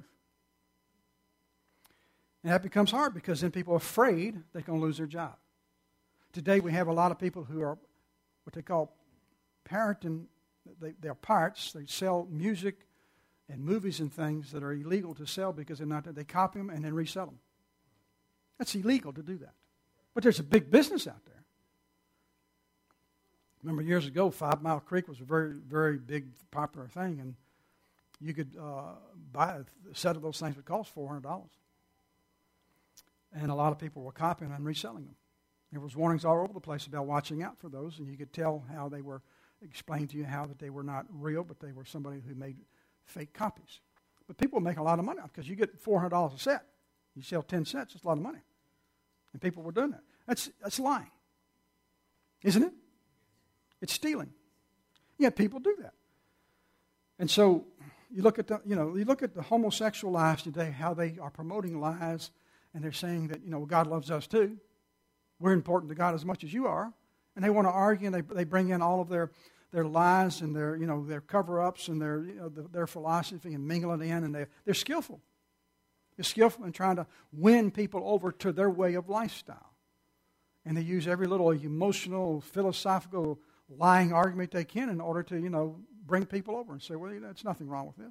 And that becomes hard because then people are afraid they're going to lose their job. Today we have a lot of people who are what they call parenting. They're pirates. They sell music and movies and things that are illegal to sell because they're not. They copy them and then resell them. That's illegal to do that. But there's a big business out there. Remember years ago, 5 Mile Creek was a very, very big, popular thing, and you could buy a set of those things that cost $400. And a lot of people were copying and reselling them. There was warnings all over the place about watching out for those, and you could tell how they were explained to you how that they were not real, but they were somebody who made fake copies. But people make a lot of money because you get $400 a set. You sell 10 sets, it's a lot of money. And people were doing that. That's lying. Isn't it? It's stealing. Yet people do that. And so you look at the homosexual lives today, how they are promoting lies, and they're saying that, God loves us too. We're important to God as much as you are. And they want to argue, and they bring in all of their lies and their cover-ups and their philosophy and mingle it in, and they're skillful. They're skillful in trying to win people over to their way of lifestyle. And they use every little emotional, philosophical, lying argument they can in order to, bring people over and say, well, there's nothing wrong with this.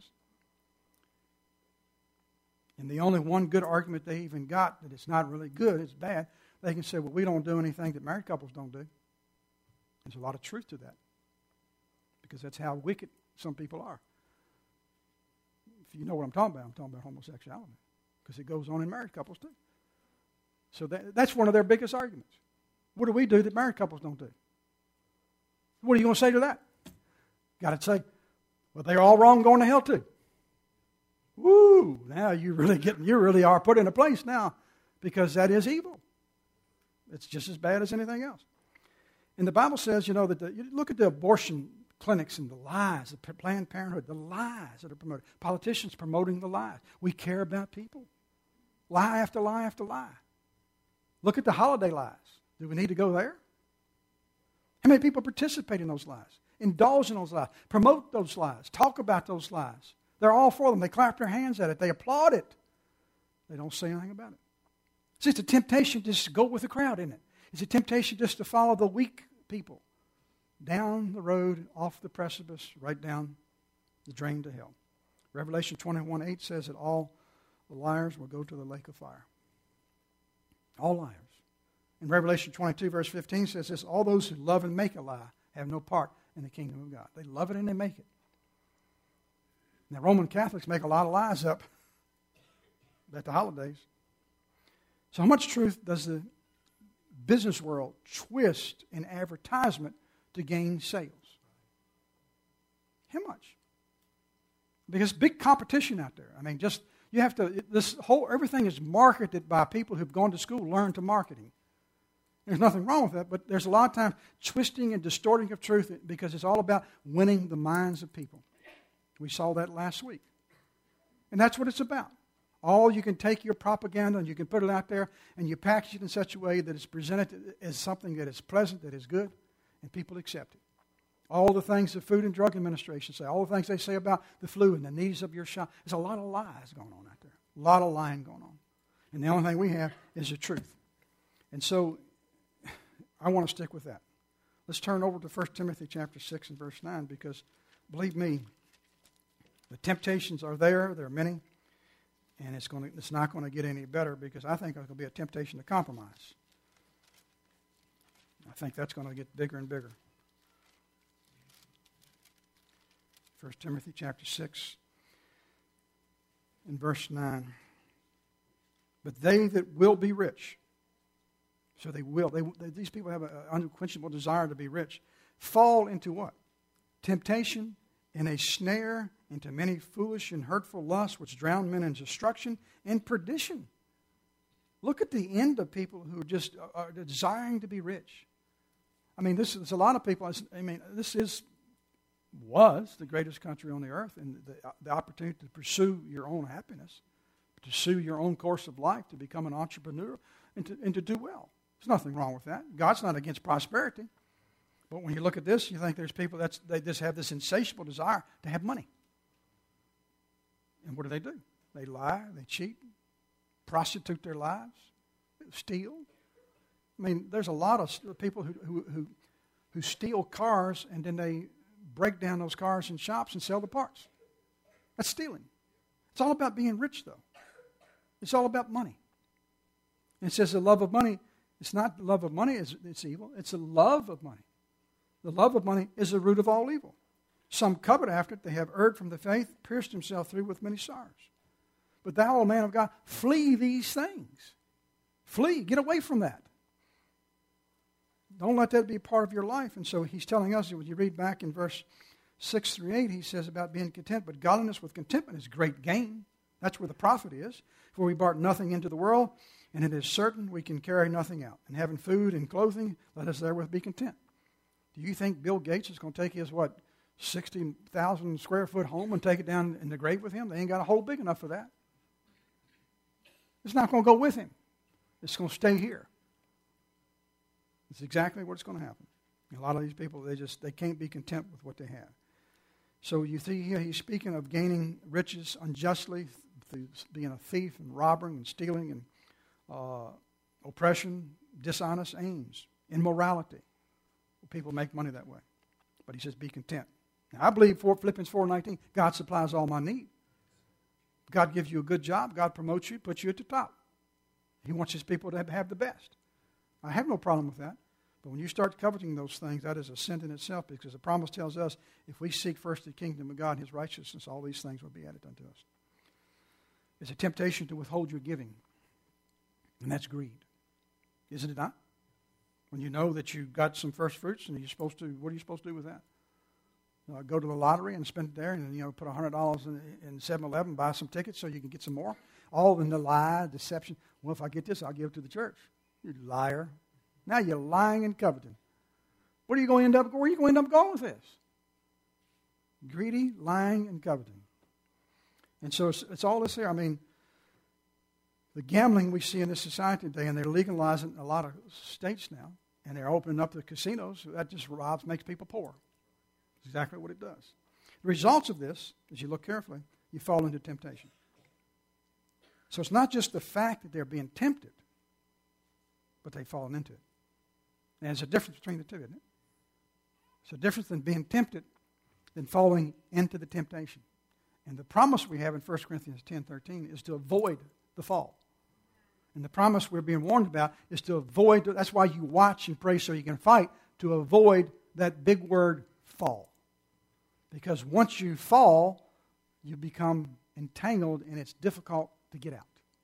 And the only one good argument they even got that it's not really good, it's bad, they can say, well, we don't do anything that married couples don't do. There's a lot of truth to that. Because that's how wicked some people are. If you know what I'm talking about homosexuality. Because it goes on in married couples too. So that's one of their biggest arguments. What do we do that married couples don't do? What are you going to say to that? Got to say, well, they're all wrong, going to hell too. Woo! Now you really are put in a place now, because that is evil. It's just as bad as anything else. And the Bible says, that you look at the abortion clinics and the lies, the Planned Parenthood, the lies that are promoted. Politicians promoting the lies. We care about people. Lie after lie after lie. Look at the holiday lies. Do we need to go there? How many people participate in those lies? Indulge in those lies. Promote those lies. Talk about those lies. They're all for them. They clap their hands at it. They applaud it. They don't say anything about it. See, it's a temptation just to go with the crowd, isn't it? It's a temptation just to follow the weak people down the road, off the precipice, right down the drain to hell. Revelation 21:8 says that all the liars will go to the lake of fire. All liars. And Revelation 22, verse 15 says this, all those who love and make a lie have no part in the kingdom of God. They love it and they make it. Now, Roman Catholics make a lot of lies up at the holidays. So how much truth does the business world twist in advertisement to gain sales? How much? Because big competition out there. I mean, everything is marketed by people who've gone to school, learned to marketing. There's nothing wrong with that, but there's a lot of times twisting and distorting of truth because it's all about winning the minds of people. We saw that last week. And that's what it's about. You can take your propaganda and you can put it out there and you package it in such a way that it's presented as something that is pleasant, that is good, and people accept it. All the things the Food and Drug Administration say, all the things they say about the flu and the needs of your child. There's a lot of lies going on out there. A lot of lying going on. And the only thing we have is the truth. And so I want to stick with that. Let's turn over to 1 Timothy chapter 6 and verse 9 because, believe me, The temptations are there. There are many. And it's not going to get any better because I think there's going to be a temptation to compromise. I think that's going to get bigger and bigger. 1 Timothy chapter 6 and verse 9. But they that will be rich, so they will, these people have an unquenchable desire to be rich, fall into what? Temptation and a snare, into many foolish and hurtful lusts which drown men in destruction and perdition. Look at the end of people who just are desiring to be rich. I mean, this is a lot of people. I mean, was the greatest country on the earth, and the opportunity to pursue your own happiness, to pursue your own course of life, to become an entrepreneur, and to do well. There's nothing wrong with that. God's not against prosperity. But when you look at this, you think there's people they just have this insatiable desire to have money. And what do? They lie, they cheat, prostitute their lives, steal. I mean, there's a lot of people who steal cars and then they break down those cars in shops and sell the parts. That's stealing. It's all about being rich, though. It's all about money. And it says the love of money, it's not the love of money it's evil, it's the love of money. The love of money is the root of all evil. Some covet after it, they have erred from the faith, pierced himself through with many sorrows. But thou, O man of God, flee these things. Flee, get away from that. Don't let that be part of your life. And so he's telling us, when you read back in verse 6 through 8, he says about being content, but godliness with contentment is great gain. That's where the profit is. For we brought nothing into the world, and it is certain we can carry nothing out. And having food and clothing, let us therewith be content. Do you think Bill Gates is going to take his, 60,000 square foot home and take it down in the grave with him? They ain't got a hole big enough for that. It's not going to go with him. It's going to stay here. It's exactly what's going to happen. A lot of these people, they can't be content with what they have. So you see here, he's speaking of gaining riches unjustly, through being a thief and robbing and stealing and oppression, dishonest aims, immorality. People make money that way. But he says, be content. Now, I believe Philippians 4:19, God supplies all my need. God gives you a good job. God promotes you, puts you at the top. He wants his people to have the best. I have no problem with that. But when you start coveting those things, that is a sin in itself, because the promise tells us if we seek first the kingdom of God and his righteousness, all these things will be added unto us. It's a temptation to withhold your giving. And that's greed. Isn't it not? When you know that you got some first fruits and what are you supposed to do with that? Go to the lottery and spend it there and put $100 in 7-Eleven, buy some tickets so you can get some more. All in the lie, deception. Well, if I get this, I'll give it to the church. You liar. Now you're lying and coveting. Where are you going to end up going with this? Greedy, lying, and coveting. And so it's all this here. I mean, the gambling we see in this society today, and they're legalizing in a lot of states now, and they're opening up the casinos, that just makes people poor. That's exactly what it does. The results of this, as you look carefully, you fall into temptation. So it's not just the fact that they're being tempted, but they've fallen into it. And there's a difference between the two, isn't it? It's a difference than being tempted than falling into the temptation. And the promise we have in 1 Corinthians 10:13 is to avoid the fall. And the promise we're being warned about is to avoid, that's why you watch and pray so you can fight, to avoid that big word, fall. Because once you fall, you become entangled and it's difficult to get out.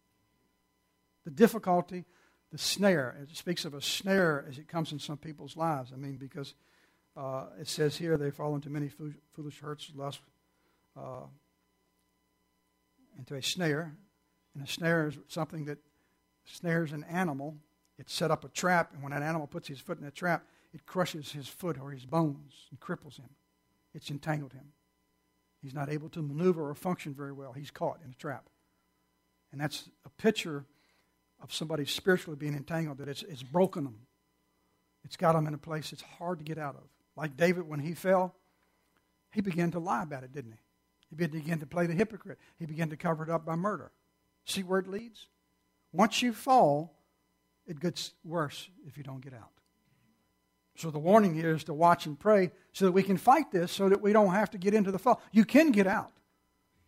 The difficulty, the snare, it speaks of a snare as it comes in some people's lives. I mean, because it says here they fall into many foolish hurts, lust, into a snare. And a snare is something that snares an animal. It set up a trap, and when that animal puts his foot in that trap, it crushes his foot or his bones and cripples him. It's entangled him. He's not able to maneuver or function very well. He's caught in a trap. And that's a picture of somebody spiritually being entangled, that it's broken them. It's got them in a place it's hard to get out of. Like David, when he fell, he began to lie about it, didn't he? He began to play the hypocrite. He began to cover it up by murder. See where it leads? Once you fall, it gets worse if you don't get out. So the warning here is to watch and pray so that we can fight this, so that we don't have to get into the fall. You can get out.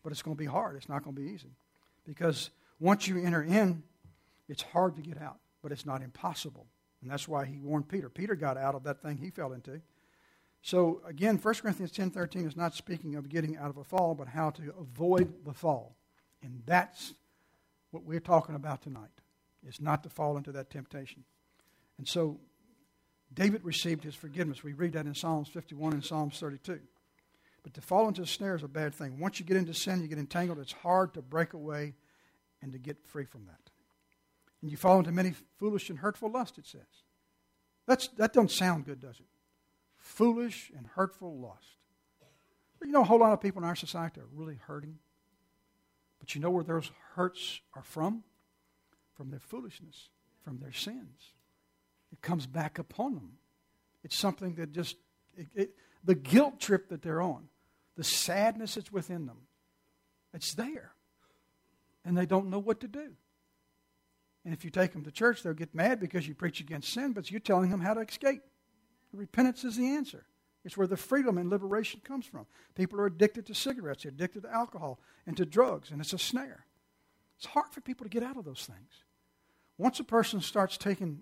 but it's going to be hard. It's not going to be easy. Because once you enter in, it's hard to get out, but it's not impossible. And that's why he warned Peter. Peter got out of that thing he fell into. So again, 1 Corinthians 10:13 is not speaking of getting out of a fall, but how to avoid the fall. And that's what we're talking about tonight, is not to fall into that temptation. And so David received his forgiveness. We read that in Psalms 51 and Psalms 32. But to fall into a snare is a bad thing. Once you get into sin, you get entangled. It's hard to break away and to get free from that. And you fall into many foolish and hurtful lusts, it says. That doesn't sound good, does it? Foolish and hurtful lust. But you know, a whole lot of people in our society are really hurting. But you know where those hurts are from? From their foolishness, from their sins. It comes back upon them. It's something that just, the guilt trip that they're on, the sadness that's within them, it's there. And they don't know what to do. And if you take them to church, they'll get mad because you preach against sin, but you're telling them how to escape. Repentance is the answer. It's where the freedom and liberation comes from. People are addicted to cigarettes, they're addicted to alcohol and to drugs, and it's a snare. It's hard for people to get out of those things. Once a person starts taking,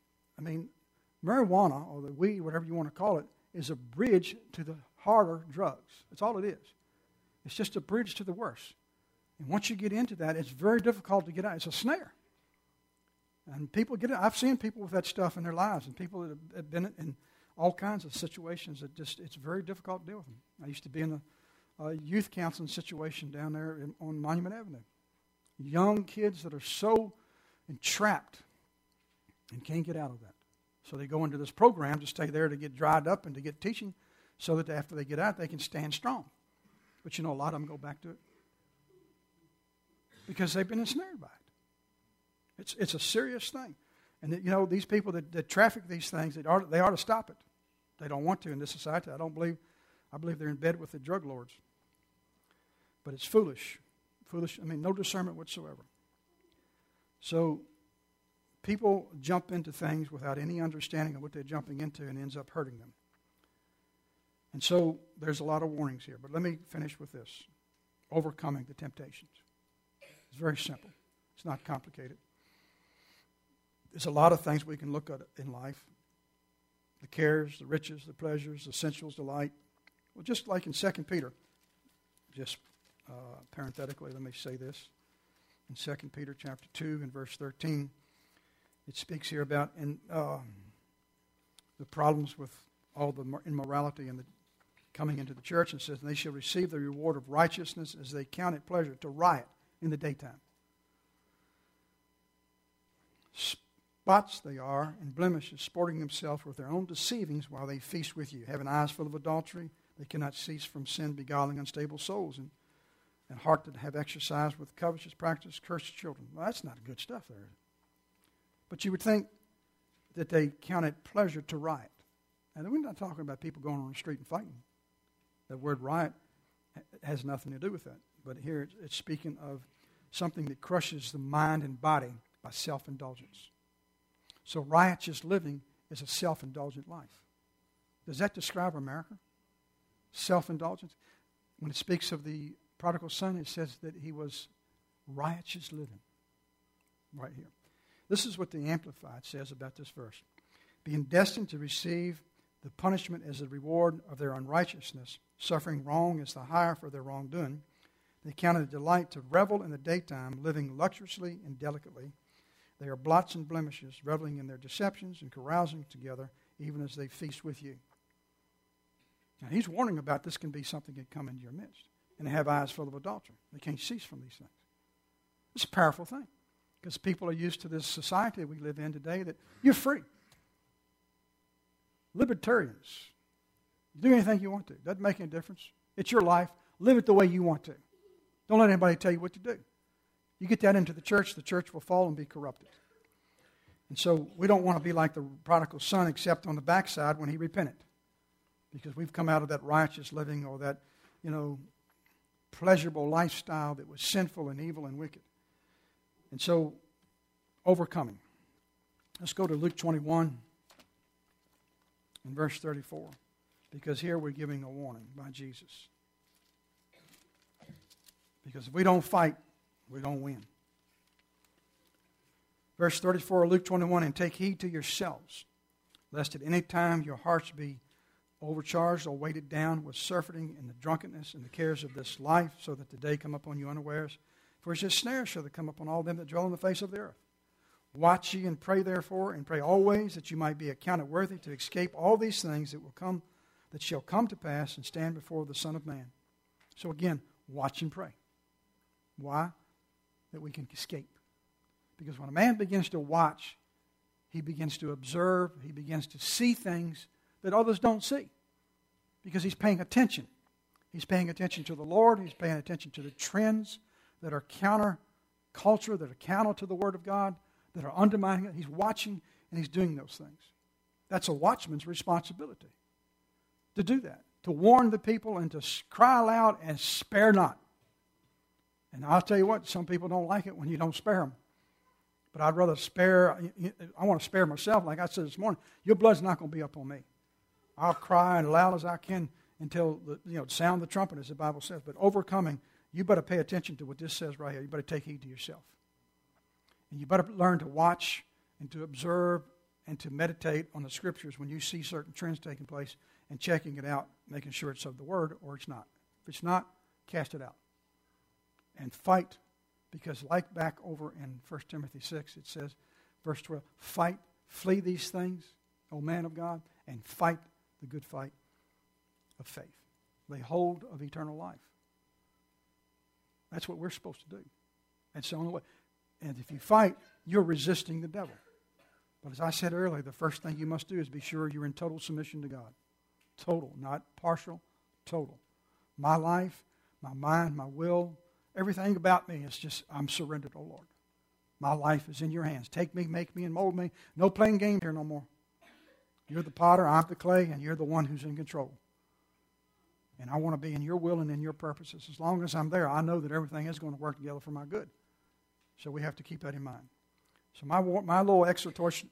marijuana or the weed, whatever you want to call it, is a bridge to the harder drugs. That's all it is. It's just a bridge to the worse. And once you get into that, it's very difficult to get out. It's a snare. And people get it. I've seen people with that stuff in their lives, and people that have been in all kinds of situations that it's very difficult to deal with them. I used to be in a youth counseling situation down there on Monument Avenue. Young kids that are so entrapped and can't get out of that. So they go into this program to stay there to get dried up and to get teaching so that after they get out, they can stand strong. But you know, a lot of them go back to it because they've been ensnared by it. It's a serious thing. And you know, these people that traffic these things, they ought to stop it. They don't want to in this society. I believe they're in bed with the drug lords. But it's foolish. No discernment whatsoever. So people jump into things without any understanding of what they're jumping into and ends up hurting them. And so there's a lot of warnings here. But let me finish with this. Overcoming the temptations. It's very simple. It's not complicated. There's a lot of things we can look at in life. The cares, the riches, the pleasures, the sensual delight. Well, just like in 2 Peter, just parenthetically, let me say this. In 2 Peter chapter 2 and verse 13, it speaks here about the problems with all the immorality and the coming into the church, and says, and they shall receive the reward of righteousness as they count it pleasure to riot in the daytime. Spots they are, and blemishes, sporting themselves with their own deceivings while they feast with you, having eyes full of adultery, they cannot cease from sin, beguiling unstable souls, and heart that have exercised with covetous practice, cursed children. Well, that's not good stuff there. But you would think that they count it pleasure to riot. And we're not talking about people going on the street and fighting. The word riot has nothing to do with that. But here it's speaking of something that crushes the mind and body by self-indulgence. So riotous living is a self-indulgent life. Does that describe America? Self-indulgence? When it speaks of the prodigal son, it says that he was riotous living. Right here. This is what the Amplified says about this verse. Being destined to receive the punishment as a reward of their unrighteousness, suffering wrong as the hire for their wrongdoing, they count it a delight to revel in the daytime, living luxuriously and delicately. They are blots and blemishes, reveling in their deceptions and carousing together, even as they feast with you. Now, he's warning about this can be something that come into your midst. And they have eyes full of adultery. They can't cease from these things. It's a powerful thing. Because people are used to this society we live in today that you're free. Libertarians. You do anything you want to. Doesn't make any difference. It's your life. Live it the way you want to. Don't let anybody tell you what to do. You get that into the church will fall and be corrupted. And so we don't want to be like the prodigal son except on the backside when he repented. Because we've come out of that righteous living or that, pleasurable lifestyle that was sinful and evil and wicked. And so, overcoming. Let's go to Luke 21 and verse 34. Because here we're giving a warning by Jesus. Because if we don't fight, we don't win. Verse 34, Luke 21, and take heed to yourselves, lest at any time your hearts be overcharged or weighted down with surfeiting and the drunkenness and the cares of this life, so that the day come upon you unawares. For as a snare shall they come upon all them that dwell on the face of the earth. Watch ye and pray therefore, and pray always, that you might be accounted worthy to escape all these things that shall come to pass, and stand before the Son of Man. So again, watch and pray. Why? That we can escape. Because when a man begins to watch, he begins to observe, he begins to see things that others don't see. Because he's paying attention. He's paying attention to the Lord. He's paying attention to the trends that are counter-culture, that are counter to the Word of God, that are undermining it. He's watching and he's doing those things. That's a watchman's responsibility to do that, to warn the people and to cry aloud and spare not. And I'll tell you what, some people don't like it when you don't spare them. But I'd rather spare, I want to spare myself. Like I said this morning, your blood's not going to be up on me. I'll cry as loud as I can until, sound the trumpet, as the Bible says. But overcoming, you better pay attention to what this says right here. You better take heed to yourself. And you better learn to watch and to observe and to meditate on the Scriptures when you see certain trends taking place and checking it out, making sure it's of the Word or it's not. If it's not, cast it out. And fight. Because like back over in 1 Timothy 6, it says, verse 12, fight, flee these things, O man of God, and fight the good fight of faith. Lay hold of eternal life. That's what we're supposed to do. That's the only way. And if you fight, you're resisting the devil. But as I said earlier, the first thing you must do is be sure you're in total submission to God. Total, not partial, total. My life, my mind, my will, everything about me is just, I'm surrendered, oh Lord. My life is in your hands. Take me, make me, and mold me. No playing games here no more. You're the potter, I'm the clay, and you're the one who's in control. And I want to be in your will and in your purposes. As long as I'm there, I know that everything is going to work together for my good. So we have to keep that in mind. So my little exhortation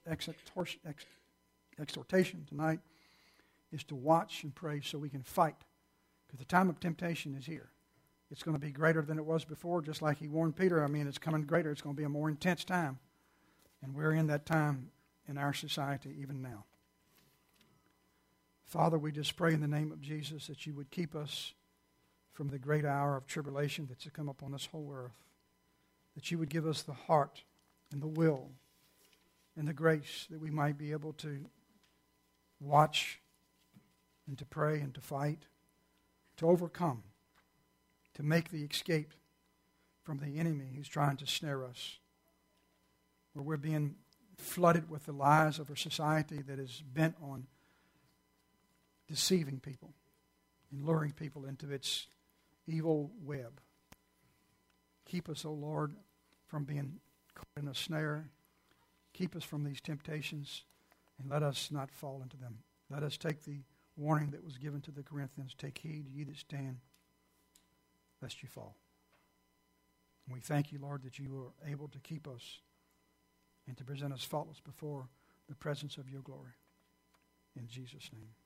tonight is to watch and pray so we can fight. Because the time of temptation is here. It's going to be greater than it was before, just like he warned Peter. I mean, it's coming greater. It's going to be a more intense time. And we're in that time in our society even now. Father, we just pray in the name of Jesus that you would keep us from the great hour of tribulation that's to come upon this whole earth. That you would give us the heart and the will and the grace that we might be able to watch and to pray and to fight, to overcome, to make the escape from the enemy who's trying to snare us. Where we're being flooded with the lies of a society that is bent on deceiving people and luring people into its evil web. Keep us, O Lord, from being caught in a snare. Keep us from these temptations, and let us not fall into them. Let us take the warning that was given to the Corinthians. Take heed, ye that stand, lest you fall. And we thank you, Lord, that you are able to keep us and to present us faultless before the presence of your glory. In Jesus' name.